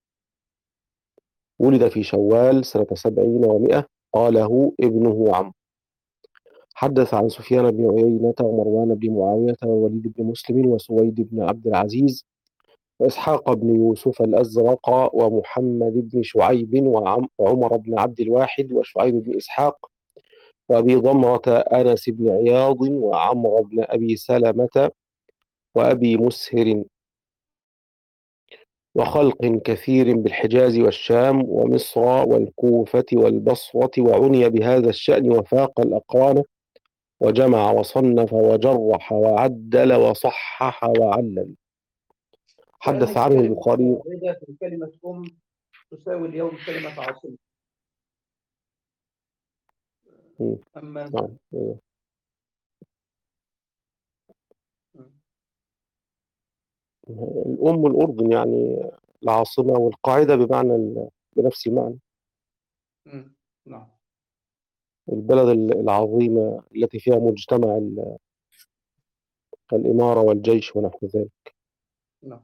[SPEAKER 3] ولد في شوال سنة سبعين ومئة، قاله ابنه عمرو. حدث عن سفيان بن عيينة ومروان بن معاوية والوليد بن مسلم وسويد بن عبد العزيز وإسحاق بن يوسف الأزرق ومحمد بن شعيب وعمر بن عبد الواحد وشعيب بن إسحاق وأبي ضمرة أنس بن عياض وعمر بن أبي سلمة وأبي مسهر، وخلق كثير بالحجاز والشام ومصر والكوفة والبصرة، وعني بهذا الشأن وفاق الأقران، وجمع وصنف وجرح وعدل وصحح وعلل. حدث عنه البخاري.
[SPEAKER 1] كلمة أم تساوي اليوم كلمة عاصمة. أما
[SPEAKER 3] نعم. الأم الأردن يعني العاصمة، والقاعدة بمعنى بنفس المعنى.
[SPEAKER 1] نعم.
[SPEAKER 3] البلد العظيمة التي فيها مجتمع الإمارة والجيش ونحو ذلك.
[SPEAKER 1] نعم.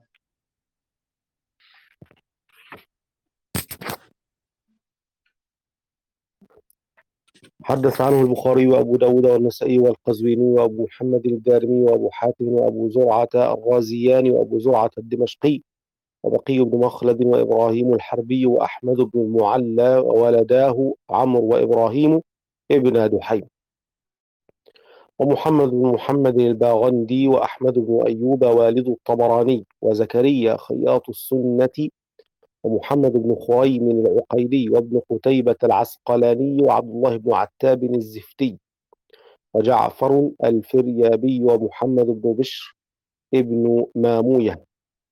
[SPEAKER 3] حدث عنه البخاري وأبو داود والنسائي والقزويني وأبو محمد الدارمي وأبو حاتم وأبو زرعة الرازيان وأبو زرعة الدمشقي وبقي بن مخلد وإبراهيم الحربي وأحمد بن المعلى وولداه عمرو وإبراهيم ابن دحيم ومحمد بن محمد الباغندي وأحمد بن أيوب والد الطبراني وزكريا خياط السنة ومحمد بن خريم العقيلي وابن قتيبة العسقلاني وعبد الله بن عتاب الزفتي وجعفر الفريابي ومحمد بن بشر ابن ماموية.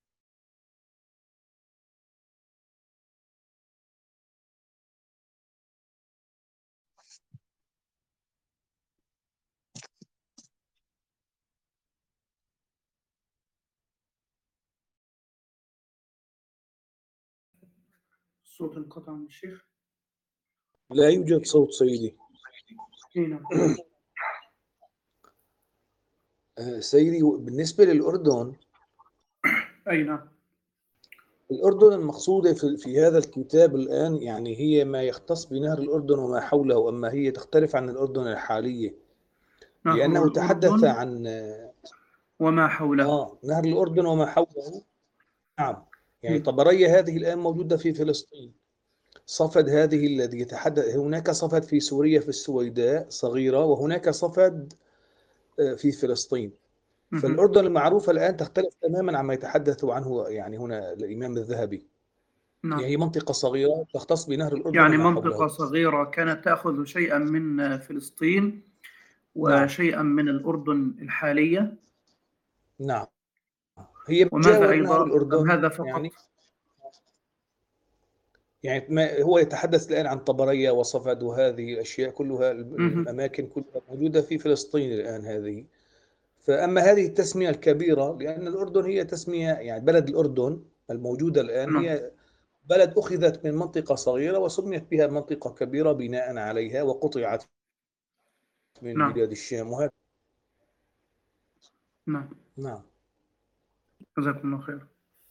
[SPEAKER 1] الصوت انقطع من الشيخ.
[SPEAKER 4] لا يوجد صوت سيدي.
[SPEAKER 1] إيه نعم.
[SPEAKER 4] آه، سيدي بالنسبة للأردن،
[SPEAKER 1] أي نعم.
[SPEAKER 4] الأردن المقصودة في, في هذا الكتاب الآن يعني هي ما يختص بنهر الأردن وما حوله، أما هي تختلف عن الأردن الحالية
[SPEAKER 1] نهر
[SPEAKER 4] لأنه تحدث
[SPEAKER 1] الأردن
[SPEAKER 4] عن
[SPEAKER 1] وما حوله.
[SPEAKER 4] آه نهر الأردن وما حوله. نعم، يعني
[SPEAKER 1] م.
[SPEAKER 4] طبرية هذه الآن موجودة في فلسطين. صفد هذه الذي يتحدث، هناك صفد في سوريا في السويداء صغيرة، وهناك صفد آه، في فلسطين.
[SPEAKER 1] مهم.
[SPEAKER 4] فالأردن المعروفة الآن تختلف تماما عما يتحدث عنه يعني هنا الإمام الذهبي.
[SPEAKER 1] نعم.
[SPEAKER 4] يعني هي منطقة صغيرة تختص بنهر الأردن
[SPEAKER 1] يعني
[SPEAKER 4] وما
[SPEAKER 1] منطقة
[SPEAKER 4] حوله.
[SPEAKER 1] صغيرة كانت تأخذ شيئا من فلسطين
[SPEAKER 4] نعم
[SPEAKER 1] وشيئا من الأردن الحالية.
[SPEAKER 4] نعم، هي
[SPEAKER 1] وماذا
[SPEAKER 4] بتجاور نهر
[SPEAKER 1] أيضا أم
[SPEAKER 4] الأردن
[SPEAKER 1] هذا فقط؟
[SPEAKER 4] يعني. يعني ما هو يتحدث الآن عن طبرية وصفد وهذه الأشياء كلها،
[SPEAKER 1] مهم.
[SPEAKER 4] الأماكن كلها موجودة في فلسطين الآن هذه. فأما هذه التسمية الكبيرة، لأن الأردن هي تسمية يعني بلد الأردن الموجودة الآن
[SPEAKER 1] نعم.
[SPEAKER 4] هي بلد أخذت من منطقة صغيرة وسميت بها منطقة كبيرة بناء عليها، وقطعت من
[SPEAKER 1] نعم.
[SPEAKER 4] بلاد الشام وهذا.
[SPEAKER 1] نعم.
[SPEAKER 4] نعم.
[SPEAKER 1] جزاكم الله خير.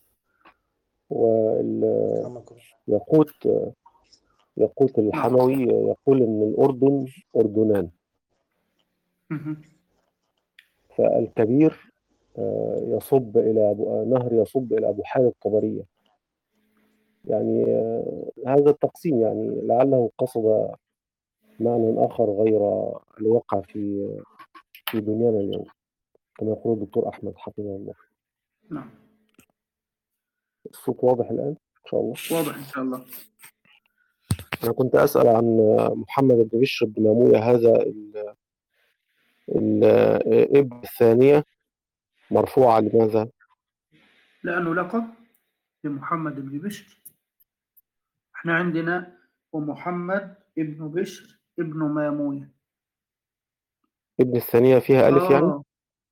[SPEAKER 4] كرمكم.
[SPEAKER 3] ويقوت يقوت
[SPEAKER 1] نعم.
[SPEAKER 3] الحموي يقول إن الأردن أردنان،
[SPEAKER 1] مهم.
[SPEAKER 3] فالكبير آه، يصب إلى أبو- نهر يصب إلى بحيرة طبرية. يعني آه، هذا التقسيم يعني لعله قصد معنى آخر غير الواقع في في دنيانا اليوم، كما يقول الدكتور أحمد حفظه الله.
[SPEAKER 1] نعم.
[SPEAKER 3] الصوت واضح الآن إن شاء الله؟
[SPEAKER 1] واضح إن شاء الله.
[SPEAKER 3] أنا كنت أسأل عن محمد بن بشر بن ماموية، هذا ال- ال- الابن الثانية مرفوعة لماذا؟
[SPEAKER 1] لأنه لقب لمحمد بن بشر. احنا عندنا ومحمد ابن بشر ابن ماموية.
[SPEAKER 3] ابن الثانية فيها ألف يعني؟
[SPEAKER 1] آه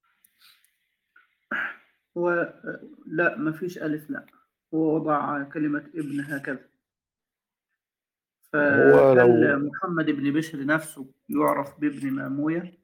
[SPEAKER 1] هو لا، ما فيش ألف، لا، هو وضع كلمة ابن هكذا.
[SPEAKER 3] هو لو
[SPEAKER 1] فهل محمد بن بشر نفسه يعرف بابن ماموية؟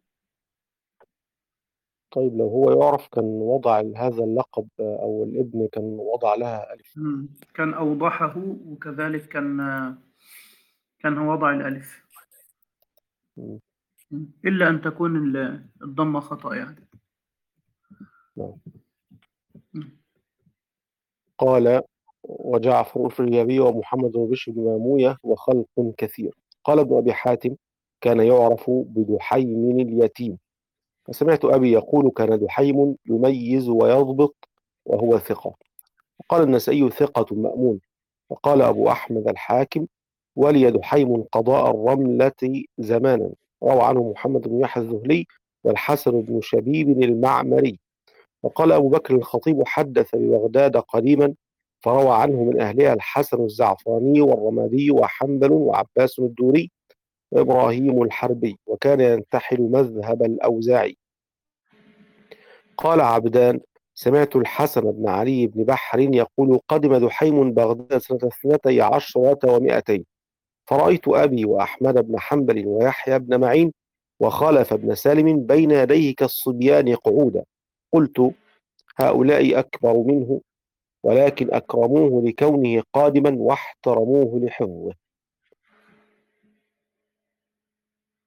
[SPEAKER 3] طيب لو هو يعرف كان وضع هذا اللقب أو الابن كان وضع لها ألف.
[SPEAKER 1] مم. كان أوضحه، وكذلك كان كان هو وضع الألف.
[SPEAKER 3] م.
[SPEAKER 1] مم. إلا أن تكون ال- الضمة خطأ يعني.
[SPEAKER 3] نعم.
[SPEAKER 1] مم.
[SPEAKER 3] قال وجعفر الفريابي ومحمد بن بشر بن ماموية وخلق كثير. قال ابن أبي حاتم كان يعرف بدحيم اليتيم، فسمعت أبي يقول كان دحيم يميز ويضبط وهو ثقة. وقال النسائي ثقة مأمون. وقال أبو أحمد الحاكم ولي دحيم قضاء الرملة زمانا، روى عنه محمد بن يحيى الذهلي والحسن بن شبيب المعمري. وقال أبو بكر الخطيب حدث ببغداد قديما، فروى عنه من أهلها الحسن الزعفراني والرمادي وحنبل وعباس الدوري وإبراهيم الحربي، وكان ينتحل مذهب الأوزاعي. قال عبدان سمعت الحسن بن علي بن بحر يقول قدم دحيم بغداد سنة اثنتي عشرة ومائتين، فرأيت أبي وأحمد بن حنبل ويحيى بن معين وخلف بن سالم بين يديه كالصبيان قعودا، قلت هؤلاء أكبر منه، ولكن أكرموه لكونه قادما واحترموه لحفظه.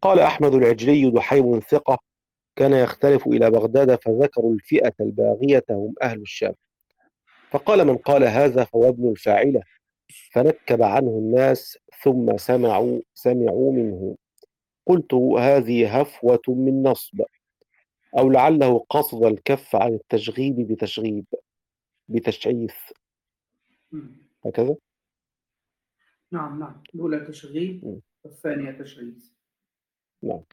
[SPEAKER 3] قال أحمد العجلي: دحيم ثقة، كان يختلف إلى بغداد، فذكروا الفئة الباغية هم أهل الشام. فقال من قال هذا فهو ابن الفاعلة، فنكب عنه الناس ثم سمعوا سمعوا منه. قلت: هذه هفوة من نصب، أو لعله قصد الكف عن التشغيب بتشغيب بتشعيث.
[SPEAKER 1] مم.
[SPEAKER 3] هكذا.
[SPEAKER 1] نعم نعم، الأولى تشغيل
[SPEAKER 3] م.
[SPEAKER 1] والثانية تشعيث.
[SPEAKER 3] نعم.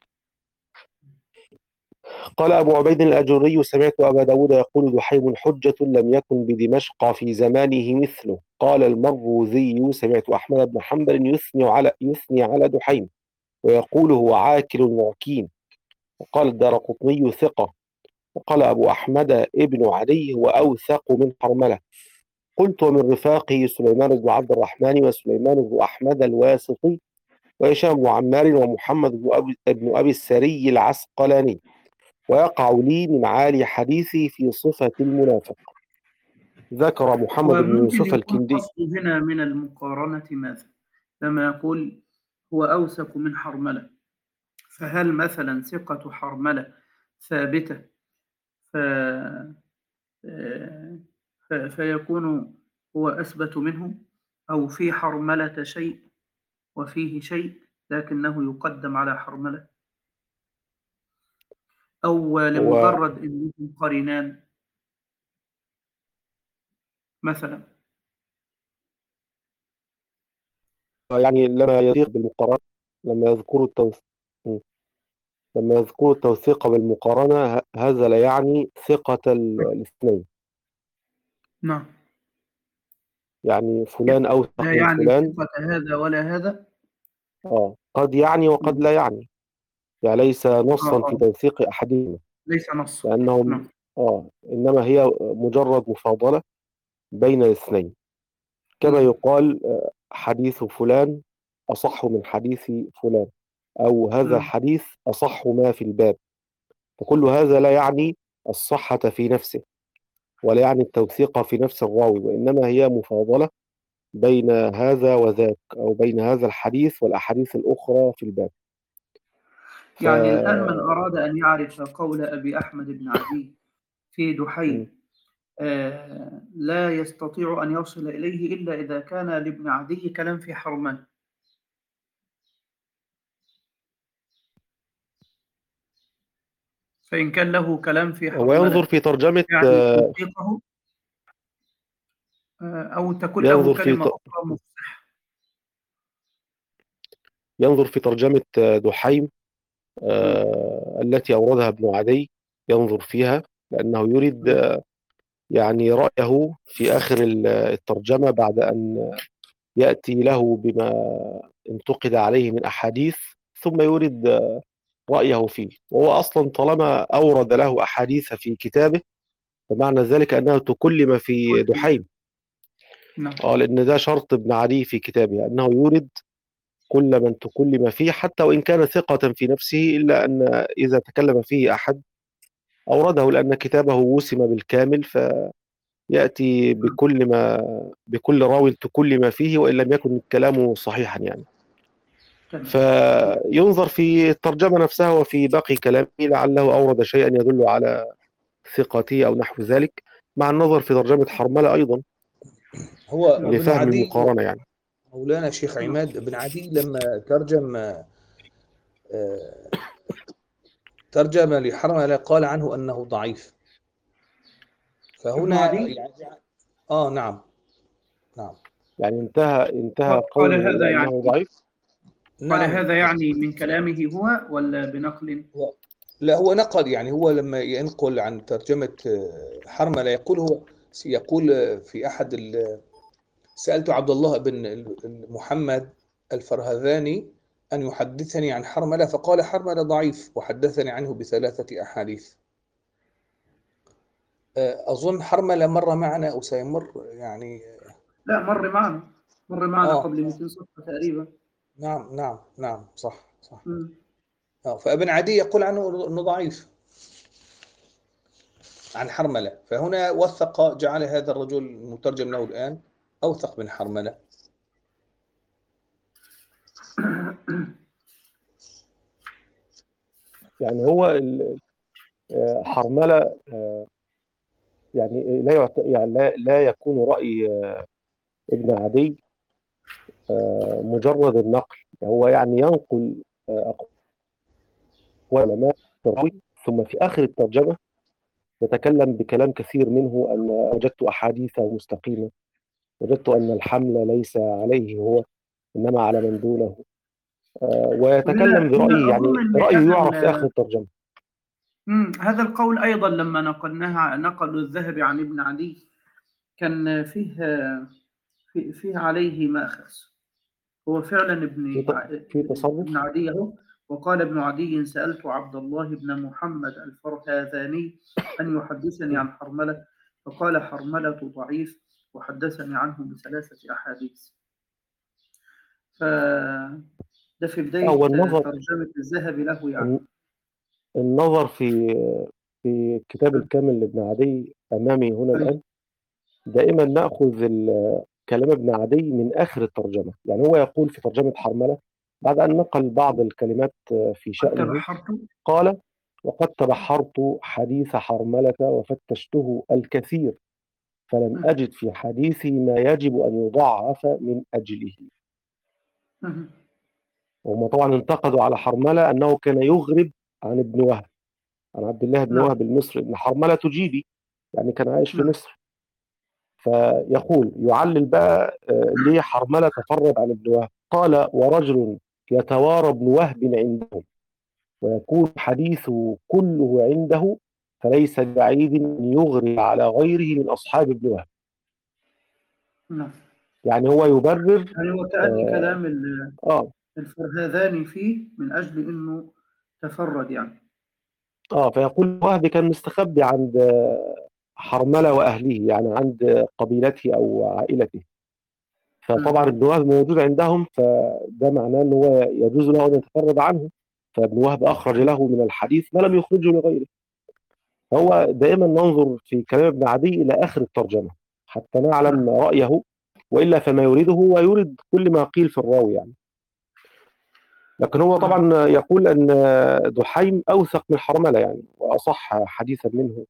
[SPEAKER 3] قال أبو عبيد الأجري: سمعت أبا داود يقول: دحيم حجة لم يكن بدمشق في زمانه مثله. قال المروذي: سمعت أحمد بن حنبل يثني على يثني على دحيم ويقول: هو عاكل وعكين. وقال الدارقطني: ثقة. وقال أبو أحمد ابن علي: هو أوثق من حرملة. قلت: ومن رفاقه سليمان بن عبد الرحمن وسليمان بن أحمد الواسطي وهشام بن عمار ومحمد بن أبي, بن أبي السري العسقلاني. ويقع لي من عالي حديثي في صفة المنافق. ذكر محمد بن
[SPEAKER 1] وممكن
[SPEAKER 3] يوسف
[SPEAKER 1] يكون
[SPEAKER 3] الكندي.
[SPEAKER 1] قصده هنا من المقارنة ماذا؟ لما يقول هو أوثق من حرملة، فهل مثلا ثقة حرملة ثابتة ف... ف... فيكون هو أثبت منه، أو في حرملة شيء وفيه شيء لكنه يقدم على حرملة، أو لمجرد أنهم قرينان مثلا؟
[SPEAKER 3] يعني لما يليق بالمقارنة، لما يذكر التوثيق لما يذكر التوثيق بالمقارنة، ه- هذا لا يعني ثقة ال- الاثنين.
[SPEAKER 1] نعم،
[SPEAKER 3] يعني فلان أوثق
[SPEAKER 1] لا
[SPEAKER 3] من
[SPEAKER 1] يعني
[SPEAKER 3] فلان.
[SPEAKER 1] ثقة هذا ولا هذا.
[SPEAKER 3] آه قد يعني وقد لا يعني. يعني ليس
[SPEAKER 1] آه
[SPEAKER 3] نصا في
[SPEAKER 1] آه
[SPEAKER 3] توثيق أحدهما،
[SPEAKER 1] ليس نص.
[SPEAKER 3] لأنهم
[SPEAKER 1] نعم.
[SPEAKER 3] آه إنما هي مجرد مفاضلة بين الاثنين. كما
[SPEAKER 1] مم.
[SPEAKER 3] يقال آه، حديث فلان أصح من حديث فلان، أو هذا
[SPEAKER 1] مم.
[SPEAKER 3] الحديث أصح ما في الباب. فكل هذا لا يعني الصحة في نفسه، ولا يعني التوثيق في نفس الراوي، وإنما هي مفاضلة بين هذا وذاك، أو بين هذا الحديث والأحاديث الأخرى في الباب. ف
[SPEAKER 1] يعني الآن من أراد أن يعرف قول أبي أحمد بن عدي في
[SPEAKER 3] م.
[SPEAKER 1] دحيم آه لا يستطيع أن يوصل إليه إلا إذا كان لابن عدي كلام في حرمان. فإن كان له كلام في
[SPEAKER 3] وينظر
[SPEAKER 1] حرملة
[SPEAKER 3] في ترجمة
[SPEAKER 1] يعني
[SPEAKER 3] آه،
[SPEAKER 1] توثيقه، آه أو تكون له
[SPEAKER 3] ينظر في
[SPEAKER 1] كلمة
[SPEAKER 3] ت-
[SPEAKER 1] أخرى مفصحة.
[SPEAKER 3] ينظر في ترجمة آه، دحيم
[SPEAKER 1] مم.
[SPEAKER 3] آه، التي أوردها ابن عدي. ينظر فيها لأنه يريد
[SPEAKER 1] مم.
[SPEAKER 3] آه، يعني رأيه في آخر ال- الترجمة، بعد أن يأتي له بما انتقد عليه من أحاديث، ثم يريد آه، رأيه فيه. وهو أصلا طالما أورد له أحاديث في كتابه، فمعنى ذلك أنه تكلم في دحيم.
[SPEAKER 1] نعم.
[SPEAKER 3] آه لأن ده شرط ابن عدي في كتابه، أنه يورد كل من تكلم فيه، حتى وإن كان ثقة في نفسه، إلا أن إذا تكلم فيه أحد أورده، لأن كتابه وسم بالكامل، فيأتي
[SPEAKER 1] نعم.
[SPEAKER 3] بكل ما بكل راو تكلم فيه، وإن لم يكن كلامه صحيحا يعني.
[SPEAKER 1] تمام.
[SPEAKER 3] فينظر في الترجمة نفسها وفي باقي كلامه، لعله أورد شيئا يدل على ثقته أو نحو ذلك، مع النظر في ترجمة حرملة أيضا
[SPEAKER 4] هو
[SPEAKER 1] نعم.
[SPEAKER 4] ابن
[SPEAKER 3] لفهم
[SPEAKER 4] عدي،
[SPEAKER 3] المقارنة يعني.
[SPEAKER 4] مولانا الشيخ
[SPEAKER 1] نعم.
[SPEAKER 4] عماد بن عدي لما ترجم آه، ترجم لحرملة قال عنه أنه ضعيف.
[SPEAKER 1] ابن
[SPEAKER 4] فهنا
[SPEAKER 1] عدي
[SPEAKER 4] يعني آه نعم نعم
[SPEAKER 3] يعني انتهى انتهى
[SPEAKER 1] قال
[SPEAKER 3] قوله
[SPEAKER 1] هذا
[SPEAKER 3] إلى
[SPEAKER 1] يعني
[SPEAKER 3] أنه ضعيف.
[SPEAKER 1] قال
[SPEAKER 4] نعم.
[SPEAKER 1] هذا يعني من كلامه هو ولا بنقل؟
[SPEAKER 4] هو لا، هو نقل، يعني هو لما ينقل عن ترجمة آه، حرملة يقول هو يقول آه، في أحد ال- سألت عبد الله بن محمد الفرهذاني أن يحدثني عن حرملة، فقال حرملة ضعيف، وحدثني عنه بثلاثة أحاديث. آه، أظن حرملة مر معنا أو سيمر يعني.
[SPEAKER 1] لا، مر معنا مر معنا
[SPEAKER 4] آه
[SPEAKER 1] قبل مئتين صفحة تقريبا.
[SPEAKER 4] نعم نعم نعم صح صح.
[SPEAKER 1] مم.
[SPEAKER 4] آه فابن عدي يقول عنه أنه ضعيف عن حرملة، فهنا وثق، جعل هذا الرجل المترجم له الآن أوثق من حرملة.
[SPEAKER 3] يعني هو ال- آه، حرملة آه، يعني لا يعت... يعني لا, لا يكون رأي آه، ابن عدي آه، مجرد النقل، هو يعني ينقل آه، أقوال علماء الترجمة، ثم في آخر الترجمة يتكلم بكلام كثير منه أن وجدت أحاديث مستقيمة، وجدت أن الحمل ليس عليه هو إنما على من دونه، آه،
[SPEAKER 1] ولا
[SPEAKER 3] ويتكلم برأيه،
[SPEAKER 1] ولا أظن
[SPEAKER 3] يعني
[SPEAKER 1] أن
[SPEAKER 3] رأيه
[SPEAKER 1] هذا
[SPEAKER 3] يعرف في آخر
[SPEAKER 1] ال-
[SPEAKER 3] الترجمة.
[SPEAKER 1] مم، هذا القول أيضا لما نقلناها نقل الذهبي عن ابن عدي كان فيه في- فيه عليه مأخذ. هو فعلا
[SPEAKER 3] في
[SPEAKER 1] ابن
[SPEAKER 3] ت- في
[SPEAKER 1] ابن
[SPEAKER 3] تصرف.
[SPEAKER 1] عدي اهو. وقال ابن عدي: سألت عبد الله بن محمد الفرهاذاني أن يحدثني عن حرملة، فقال: حرملة ضعيف، وحدثني عنه بثلاثة أحاديث. فده في
[SPEAKER 3] هو
[SPEAKER 1] بداية
[SPEAKER 3] النظر
[SPEAKER 1] ترجمة الذهبي له يعني.
[SPEAKER 3] النظر في في الكتاب الكامل لابن عدي أمامي هنا
[SPEAKER 1] أي.
[SPEAKER 3] الآن. دائما نأخذ ال- كلام ابن عدي من آخر الترجمة، يعني هو يقول في ترجمة حرملة بعد أن نقل بعض الكلمات في
[SPEAKER 1] قد
[SPEAKER 3] شأنه،
[SPEAKER 1] تبحرت.
[SPEAKER 3] قال: وقد تبحرت حديث حرملة وفتشته الكثير، فلم أجد في حديثي ما يجب أن يضعف من أجله.
[SPEAKER 1] مهم.
[SPEAKER 3] وهم طبعا انتقدوا على حرملة أنه كان يغرب عن ابن وهب، عن عبد الله بن
[SPEAKER 1] نعم.
[SPEAKER 3] وهب المصري، ابن حرملة تجيبي، يعني كان عايش في
[SPEAKER 1] نعم.
[SPEAKER 3] مصر. فيقول يعلل بقى آه، ليه حرملة تفرد عن ابن وهب، قال: ورجل يتوارى ابن وهب عندهم ويكون حديثه كله عنده، فليس بعيد أن يغري على غيره من أصحاب ابن وهب.
[SPEAKER 1] نعم.
[SPEAKER 3] يعني هو يبرر
[SPEAKER 1] يعني وكأن
[SPEAKER 3] آه,
[SPEAKER 1] كلام ال-
[SPEAKER 3] آه,
[SPEAKER 1] الفرهاذاني فيه من أجل أنه تفرد يعني.
[SPEAKER 3] آه فيقول وهب كان مستخبي عند آه، حرملة وأهله، يعني عند قبيلته أو عائلته، فطبعا
[SPEAKER 1] مهم.
[SPEAKER 3] ابن وهب موجود عندهم، فده معناه ان هو يجوز له ان يتفرد عنه، فابن وهب اخرج له من الحديث ما لم يخرجه لغيره. فهو دائما ننظر في كلام ابن عدي الى اخر الترجمه حتى نعلم
[SPEAKER 1] نعم.
[SPEAKER 3] رايه، والا فما يريده هو يريد كل ما قيل في الراوي يعني. لكن هو
[SPEAKER 1] نعم.
[SPEAKER 3] طبعا يقول ان دحيم اوثق من حرمله يعني، واصح حديثا منه،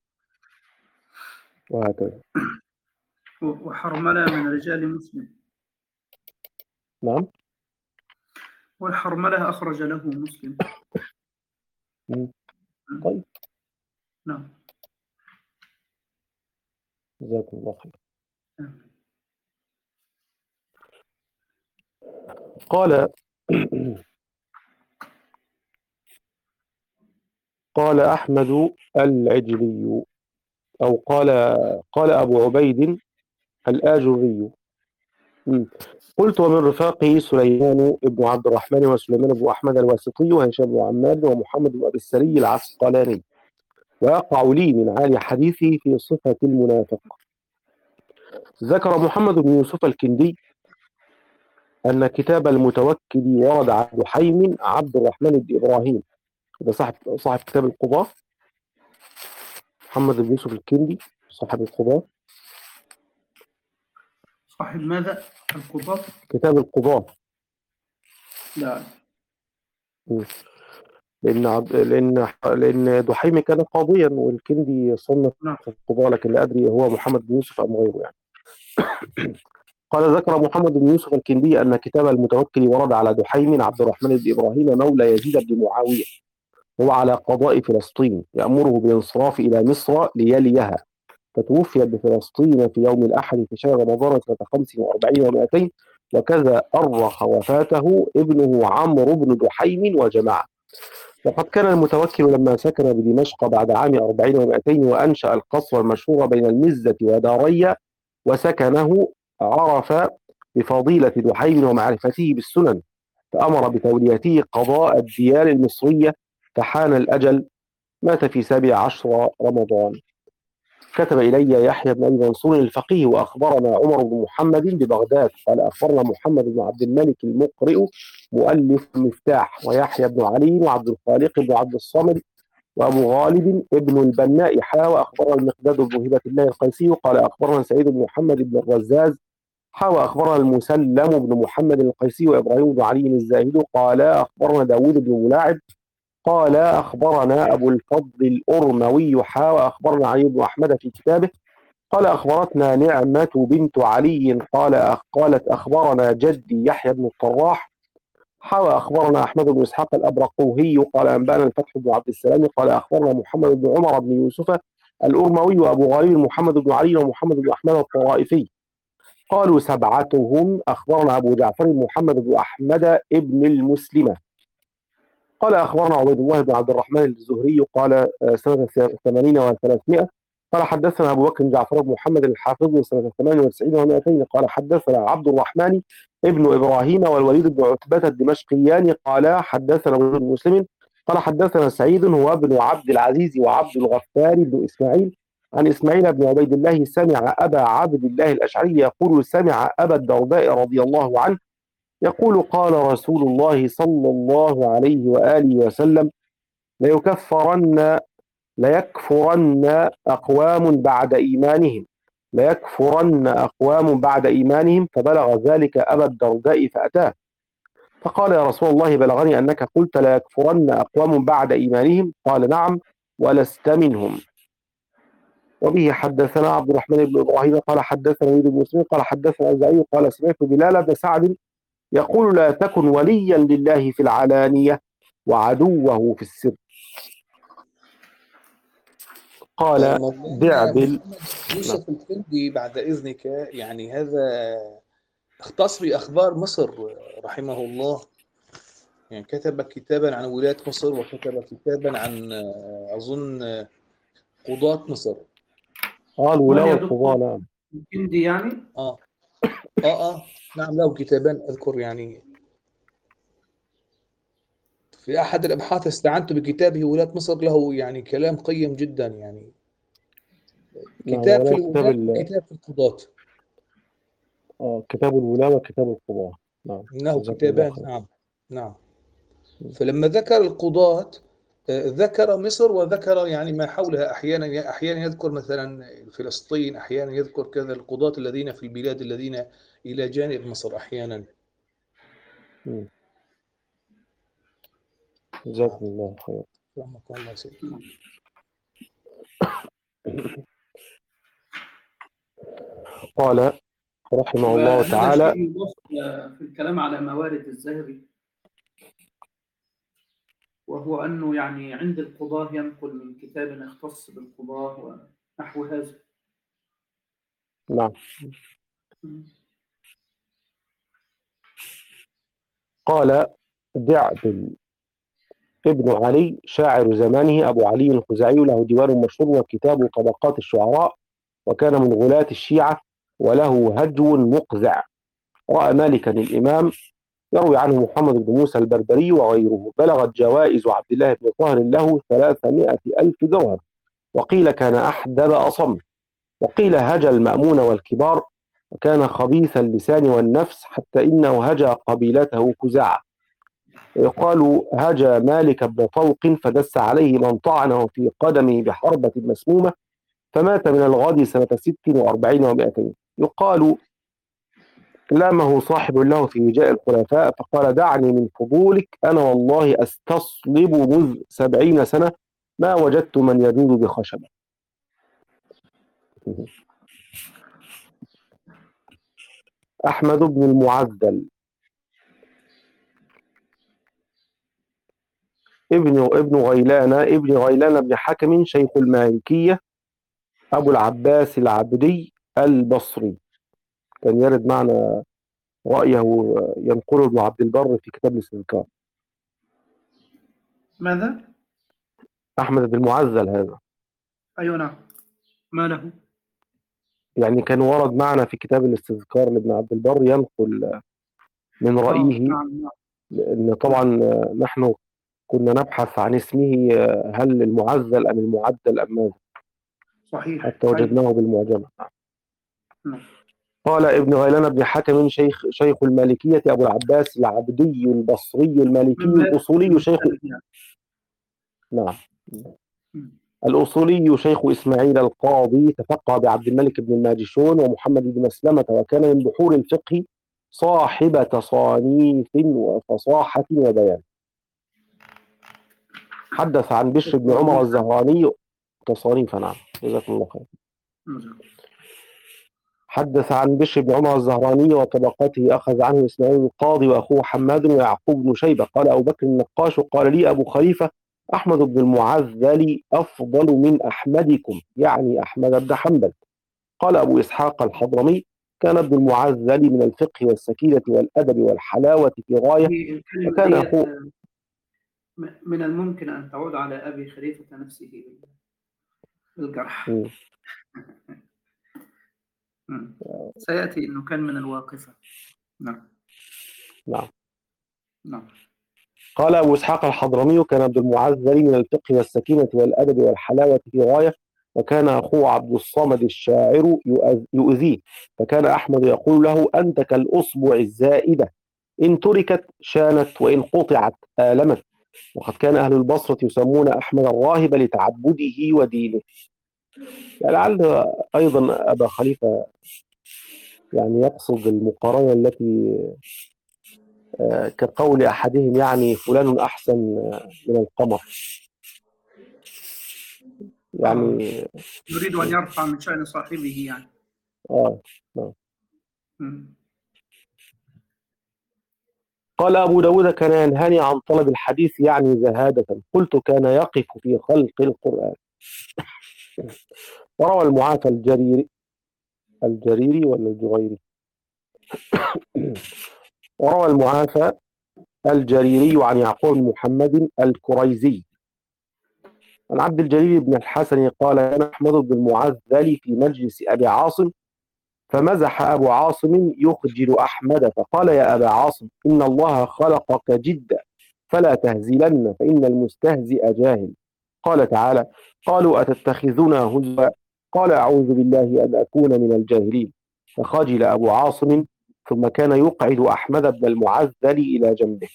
[SPEAKER 3] وهكذا.
[SPEAKER 1] وحرملة من رجال مسلم،
[SPEAKER 3] نعم.
[SPEAKER 1] والحرملة أخرج له مسلم.
[SPEAKER 3] مم. طيب،
[SPEAKER 1] نعم.
[SPEAKER 3] جزاكم الله خير. قال قال أحمد العجلي، أو قال قال أبو عبيد الآجري. مم. قلت: ومن رفاقه سليمان بن عبد الرحمن وسليمان بن أحمد الواسطي وهشام بن عماد ومحمد بن أبي السري العسقلاني، ويقع لي من عالي حديثه في صفة المنافق. ذكر محمد بن يوسف الكندي أن كتاب المتوكل ورد عن دحيم عبد الرحمن بن إبراهيم، ده صاحب صاحب كتاب القضاة، محمد بن يوسف الكندي صاحب القضاة.
[SPEAKER 1] صاحب ماذا؟ القضاة؟
[SPEAKER 3] كتاب القضاة.
[SPEAKER 1] لا.
[SPEAKER 3] مم. لأن عبد لأن لأن دحيم كان قاضيا، والكندي صنف
[SPEAKER 1] نعم.
[SPEAKER 3] في القضاء، لكن لا أدري هو محمد بن يوسف أم غيره يعني. قال: ذكر محمد بن يوسف الكندي أن كتاب المتوكل ورد على دحيم عبد الرحمن بن إبراهيم مولى يزيد بن معاوية، هو على قضاء فلسطين، يأمره بالانصراف إلى مصر ليليها، فتوفي بفلسطين في يوم الأحد في شهر رمضان سنة خمس وأربعين ومائتين، وكذا أرخ وفاته ابنه عمرو بن دحيم وجماعة. وقد كان المتوكل لما سكن بدمشق بعد عام أربعين ومائتين وأنشأ القصر المشهور بين المزة وداريا وسكنه، عرف بفضيلة دحيم ومعرفته بالسنن، فأمر بتوليته قضاء الديار المصرية، فحان الأجل، مات في سابع عشر رمضان. كتب إلي يحيى بن أبي منصور الفقيه وأخبرنا عمر بن محمد ببغداد قال: أخبرنا محمد بن عبد الملك المقرئ مؤلف المفتاح، ويحيى بن علي وعبد الخالق بن عبد الصمد وأبو غالب ابن البناء حا، وأخبرنا المقداد بن هبة الله القيسي قال: أخبرنا سعيد بن محمد بن الرزاز حا، وأخبرنا المسلم بن محمد القيسي وإبراهيم بن علي الزاهد قال: أخبرنا داود بن ملاعب قال أخبرنا أبو الفضل الأرموي حا وأخبرنا علي بن أحمد في كتابه قال أخبرتنا نعمة بنت علي قال قالت أخبرنا جدي يحيى بن الطراح حا أخبرنا أحمد بن إسحاق الأبرقوهي قال أنبأنا الفتح بن عبد السلام قال أخبرنا محمد بن عمر بن يوسف الأرموي وأبو غريب محمد بن علي ومحمد بن أحمد الطرائفي قالوا سبعتهم أخبرنا أبو جعفر محمد بن أحمد ابن المسلمة قال أخبرنا عبيد الله بن عبد الرحمن الزهري قال سنة ثمانين وثلاثمائة قال حدثنا أبو بكر جعفر بن محمد الحافظ سنة ثمانية وتسعين ومائتين قال حدثنا عبد الرحمن ابن إبراهيم والوليد بن عتبة الدمشقيان قال حدثنا ابن مسلم قال حدثنا سعيد هو ابن عبد العزيز وعبد الغفار بن إسماعيل عن إسماعيل بن عبيد الله سمع أبا عبد الله الأشعري يقول سمع أبا الدرداء رضي الله عنه يقول قال رسول الله صلى الله عليه وآله وسلم ليكفرن ليكفرن أقوام بعد إيمانهم ليكفرن أقوام بعد إيمانهم فبلغ ذلك أبا الدرداء فأتاه فقال يا رسول الله بلغني أنك قلت ليكفرن أقوام بعد إيمانهم قال نعم ولست منهم. وبه حدثنا عبد الرحمن بن إبراهيم قال حدثنا وليد بن مسلم قال حدثنا الأوزاعي قال سمعت بلال بن سعد يقول لا تكن وليا لله في العلانية وعدوه في السر. قال دعبل
[SPEAKER 4] يوسف الكندي بعد إذنك يعني هذا اختص بأخبار مصر رحمه الله، يعني كتب كتابا عن ولاية مصر وكتب كتابا عن أظن قضاة مصر.
[SPEAKER 3] اه الولاة والقضاة. نعم
[SPEAKER 1] الكندي يعني
[SPEAKER 4] اه اه اه نعم له كتابان أذكر، يعني في أحد الأبحاث استعنت بكتابه ولاة مصر، له يعني كلام قيم جدا، يعني كتاب في الولاة وكتاب في القضاة.
[SPEAKER 3] اه كتاب الولاة وكتاب القضاة. نعم
[SPEAKER 4] له كتابان. نعم نعم. فلما ذكر القضاة ذكر مصر وذكر يعني ما حولها، أحيانا أحيانا يذكر مثلا فلسطين، أحيانا يذكر كذا القضاة الذين في البلاد الذين إلى جانب مصر أحيانا.
[SPEAKER 3] جزاكم الله خير.
[SPEAKER 4] رحمك الله سيدي.
[SPEAKER 3] قال رحمه الله تعالى
[SPEAKER 1] في الكلام على موارد الذهبي، وهو أنه يعني عند القضاة ينقل من كتاب يختص بالقضاة ونحو هذا.
[SPEAKER 3] نعم. قال دعبل ابن علي شاعر زمانه أبو علي الخزاعي له ديوان مشهور وكتاب طبقات الشعراء، وكان من غلاة الشيعة وله هجو مقزع. رأى مالكا الإمام يروي عنه محمد بن موسى البربري وغيره. بلغت جوائز عبد الله بن طاهر له ثلاثمائة ألف درهم، وقيل كان أحدب أصم، وقيل هجى المأمون والكبار، وكان خبيث اللسان والنفس حتى إنه هجى قبيلته خزاعة. يقال هجى مالك بن طوق فدس عليه من طعنه في قدمه بحربة مسمومة فمات من الغد سنة ست وأربعين ومائتين. يقال لامه صاحب له في وجاء الخلفاء فقال دعني من فضولك أنا والله أستصلب مذ سبعين سنة ما وجدت من يجود بخشبة. أحمد بن المعدل ابن ابن غيلان ابن غيلان بن حكم شيخ المالكية أبو العباس العبدي البصري، كان يرد معنا رأيه ينقله ابن عبد البر في كتاب الاستذكار.
[SPEAKER 1] ماذا؟
[SPEAKER 3] أحمد بن المعزل هذا.
[SPEAKER 1] أيوة نعم. ما له؟
[SPEAKER 3] يعني كان ورد معنا في كتاب الاستذكار لابن عبد البر ينقل من رأيه.
[SPEAKER 1] نعم نعم.
[SPEAKER 3] لأن طبعا نحن كنا نبحث عن اسمه هل المعزل أم المعدل أم ماذا؟
[SPEAKER 1] صحيح.
[SPEAKER 3] حتى وجدناه بالمعجمة.
[SPEAKER 1] نعم.
[SPEAKER 3] قال ابن غيلان بن حكم شيخ شيخ المالكية أبو العباس العبدي البصري المالكي الأصولي شيخ. نعم. الأصولي شيخ إسماعيل القاضي، تفقه بعبد الملك بن الماجشون ومحمد بن مسلمة، وكان من بحور الفقه صاحب تصانيف وفصاحة وبيان. حدث عن بشر بن عمر الزهراني تصانيف. نعم جزاكم الله خير. حدث عن بشر بن عمر الزهراني وطبقته أخذ عنه إسماعيل القاضي وأخوه حماد ويعقوب بن شيبة. قال أبو بكر النقاش قال لي أبو خليفة أحمد بن المعذل أفضل من أحمدكم، يعني أحمد بن حنبل. قال أبو إسحاق الحضرمي كان ابن المعذل من الفقه والسكينة والأدب والحلاوة في غاية، وكان أخوه.
[SPEAKER 1] من الممكن أن تعود على أبي خليفة نفسه بالجرح. سيأتي أنه كان من الواقفة. نعم
[SPEAKER 3] نعم
[SPEAKER 1] نعم.
[SPEAKER 3] قال أبو إسحاق الحضرمي كان ابن المعذل من الفقه والسكينة والأدب والحلاوة في غاية، وكان أخوه عبد الصمد الشاعر يؤذيه، فكان أحمد يقول له أنت كالأصبع الزائدة، إن تركت شانت وإن قطعت آلمت. وقد كان أهل البصرة يسمون أحمد الراهب لتعبده ودينه. لعل أيضا أبا خليفة يعني يقصد المقارنة التي كقول أحدهم يعني فلان أحسن من القمر، يعني
[SPEAKER 1] آه. يريد أن يرفع من شأن صاحبه يعني.
[SPEAKER 3] آه. آه. قال أبو داود كان ينهاني عن طلب الحديث يعني زهادة، قلت كان يقف في خلق القرآن. وروى المعافى الجريري الجريري ولا الجغيري وروى المعافى الجريري عن يعقوب بن محمد الكريزي عن عبد الجليل بن الحسن قال كان أحمد بن المعذل في مجلس أبي عاصم، فمزح أبو عاصم يخجل أحمد، فقال يا أبا عاصم إن الله خلقك جدا فلا تهزلن فإن المستهزئ جاهل. قال تعالى قالوا أتتخذنا هزوا، قال أعوذ بالله أن أكون من الجاهلين، فخجل أبو عاصم ثم كان يقعد أحمد بن المعذل إلى جنبه.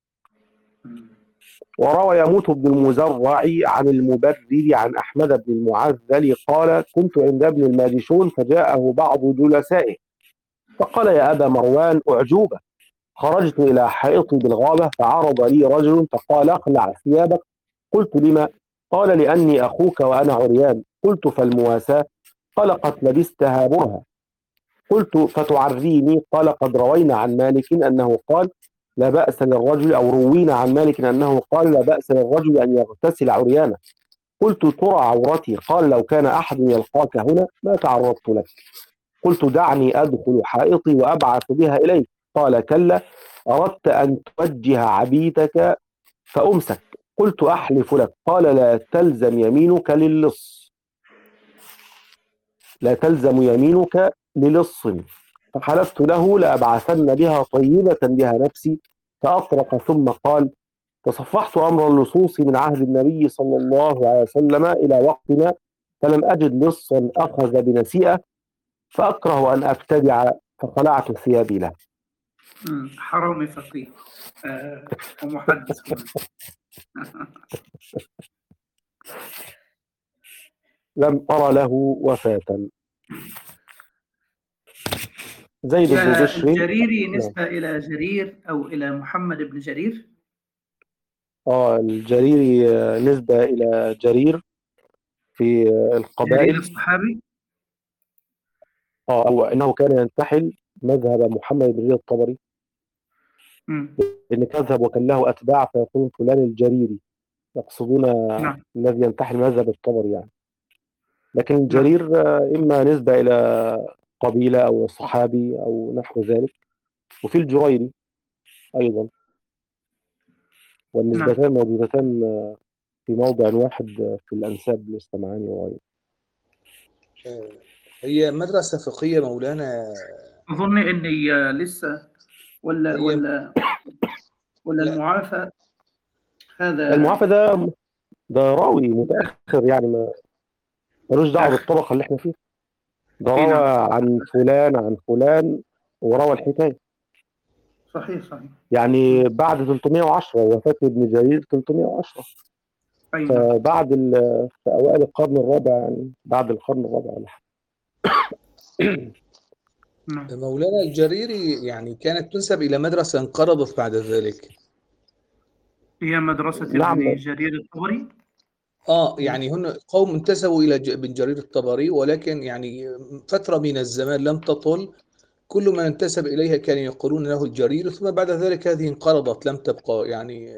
[SPEAKER 3] وروى يموت بن المزرع عن المبرد عن أحمد بن المعذل قال كنت عند ابن الماجشون فجاءه بعض جلسائه فقال يا أبا مروان أعجوبة، خرجت إلى حائطي بالغابة فعرض لي رجل فقال اخلع ثيابك، قلت لما؟ قال لأني أخوك وأنا عريان، قلت فالمواساة؟ قال قد لبستها برهة، قلت فتعريني؟ قال قد روينا عن مالك أنه قال لا بأس للرجل أو روينا عن مالك أنه قال لا بأس للرجل أن يغتسل عريانا، قلت ترى عورتي؟ قال لو كان أحد يلقاك هنا ما تعرضت لك، قلت دعني أدخل حائطي وأبعث بها إليك، قال كلا أردت أن توجه عبيدك فأمسك، قلت أحلف لك، قال لا تلزم يمينك للص لا تلزم يمينك للص، فحلفت له لأبعثن بها طيبة بها نفسي، فأطرق ثم قال تصفحت أمر اللصوص من عهد النبي صلى الله عليه وسلم إلى وقتنا فلم أجد لصا أخذ بنسيئة فأكره أن أبتدع فخلعت ثيابي له.
[SPEAKER 1] حرامي فقيه آه ومحدث
[SPEAKER 3] لم أرى له وفاة. زيد بن بشر
[SPEAKER 1] الجريري نسبة إلى جرير أو إلى محمد بن جرير؟
[SPEAKER 3] آه الجريري نسبة إلى جرير في القبائل.
[SPEAKER 1] جرير الصحابي؟
[SPEAKER 3] آه أو أنه كان ينتحل مذهب محمد بن جرير الطبري، إن كذب وكان له أتباع فيقولون فلان الجريري، يقصدون
[SPEAKER 1] نعم.
[SPEAKER 3] الذي ينتحل مذهب الطبري يعني. لكن الجرير نعم. إما نسبة إلى قبيلة أو صحابي أو نحو ذلك، وفي الجريري أيضا، والنسبتان نعم. موجودتان في موضع واحد في الأنساب الاستمعاني وغيره.
[SPEAKER 4] هي مدرسة فقهية مولانا،
[SPEAKER 1] أظن إني لسه ولا ولا ولا المعافى هذا
[SPEAKER 3] المعافى ده ده راوي متأخر يعني ما ملوش دعوة بالطبقة اللي احنا فيها، ده روى عن فلان عن فلان وروى الحكاية.
[SPEAKER 1] صحيح صحيح.
[SPEAKER 3] يعني بعد ثلاثمائة وعشرة وفاة ابن جرير ثلاثمائة وعشرة. أيوة. فبعد في أوائل القرن الرابع، يعني بعد القرن الرابع ولا حاجة.
[SPEAKER 4] مولانا الجريري يعني كانت تنسب إلى مدرسة انقرضت بعد ذلك.
[SPEAKER 1] هي مدرسة
[SPEAKER 3] نعم.
[SPEAKER 1] ابن جرير الطبري.
[SPEAKER 4] اه يعني هن قوم انتسبوا الى ج- ابن جرير الطبري، ولكن يعني فتره من الزمان لم تطل، كل من انتسب اليها كانوا يقولون له الجرير، ثم بعد ذلك هذه انقرضت لم تبقى يعني.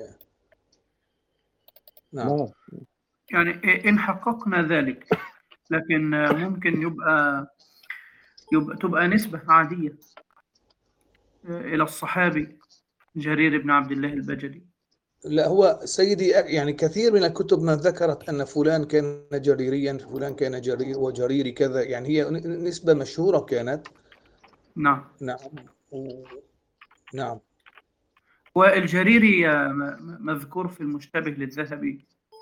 [SPEAKER 4] نعم.
[SPEAKER 3] نعم.
[SPEAKER 1] يعني إن حققنا ذلك، لكن ممكن يبقى يبقى تبقى نسبة عادية إلى الصحابي جرير بن عبد الله البجلي.
[SPEAKER 4] لا هو سيدي يعني كثير من الكتب من ذكرت أن فلان كان جريريا، فلان كان جرير وجريري كذا، يعني هي ن- نسبة مشهورة كانت.
[SPEAKER 1] نعم.
[SPEAKER 4] نعم. و... نعم.
[SPEAKER 1] والجريري م- م- مذكور في المشتبه للذهبي،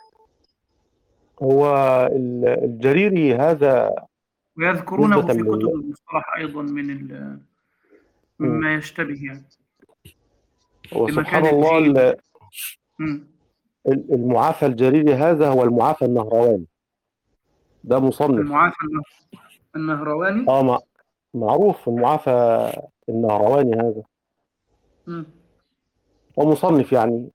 [SPEAKER 3] هو ال- الجريري هذا
[SPEAKER 1] ويذكرونه
[SPEAKER 3] نسبة
[SPEAKER 1] في كتب
[SPEAKER 3] لل...
[SPEAKER 1] المصطلح أيضا من ال-
[SPEAKER 3] مم.
[SPEAKER 1] مما يشتبه يعني
[SPEAKER 3] وسبحان
[SPEAKER 1] لمكان
[SPEAKER 3] الله
[SPEAKER 1] الجيم.
[SPEAKER 3] ال-
[SPEAKER 1] مم.
[SPEAKER 3] ال- المعافى الجريري هذا هو المعافى النهرواني، ده مصنف.
[SPEAKER 1] المعافى النه- النهرواني.
[SPEAKER 3] اه مع... معروف المعافى النهرواني هذا،
[SPEAKER 1] مم.
[SPEAKER 3] هو مصنف يعني،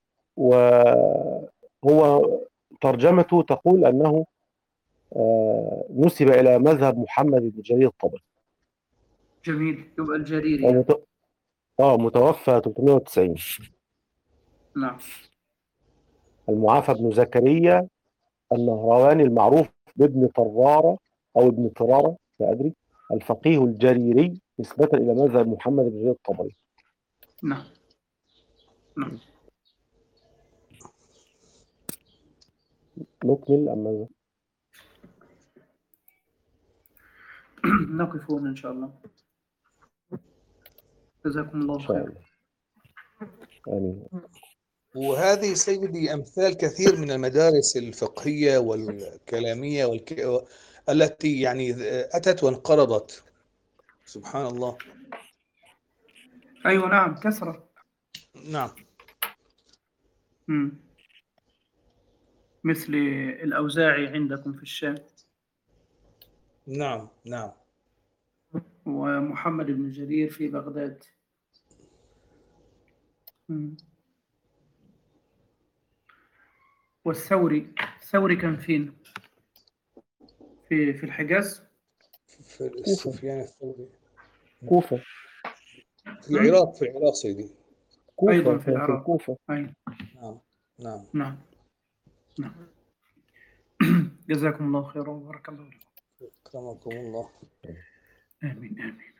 [SPEAKER 3] وهو ترجمته تقول أنه آه، نسب إلى مذهب محمد بن جرير الطبري.
[SPEAKER 1] جميل، يبقى الجريري
[SPEAKER 3] هو
[SPEAKER 1] يعني.
[SPEAKER 3] مت... اه متوفى ثلاثمائة وتسعين.
[SPEAKER 1] نعم.
[SPEAKER 3] المعافى بن زكريا النهرواني المعروف بابن طرارة أو ابن طرارة لا أدري، الفقيه الجريري نسبة إلى مذهب محمد بن جرير الطبري.
[SPEAKER 1] نعم. نعم.
[SPEAKER 3] نكمل أم ماذا؟
[SPEAKER 1] نقف هنا إن شاء الله. جزاكم الله
[SPEAKER 3] إن شاء
[SPEAKER 1] خير.
[SPEAKER 3] الله. آمين.
[SPEAKER 4] وهذه سيدي أمثال كثير من المدارس الفقهية والكلامية والك... التي يعني أتت وانقرضت. سبحان الله.
[SPEAKER 1] أيوة نعم، كثرة.
[SPEAKER 4] نعم.
[SPEAKER 1] مم. مثل الأوزاعي عندكم في الشام،
[SPEAKER 4] نعم. نعم.
[SPEAKER 1] ومحمد بن جرير في بغداد. مم. والثوري، الثوري كان فين؟ في في الحجاز.
[SPEAKER 4] في
[SPEAKER 3] كوفة.
[SPEAKER 4] سفيان الثوري
[SPEAKER 3] كوفة.
[SPEAKER 4] في العراق، في العراق سيدي.
[SPEAKER 3] كوفة
[SPEAKER 1] أيضا في
[SPEAKER 3] كان في
[SPEAKER 1] العراق.
[SPEAKER 3] الكوفة.
[SPEAKER 1] أيضا.
[SPEAKER 4] نعم. نعم.
[SPEAKER 1] نعم. نعم. جزاكم الله خيرا وبارك الله فيكم.
[SPEAKER 4] أكرمكم الله.
[SPEAKER 1] آمين آمين.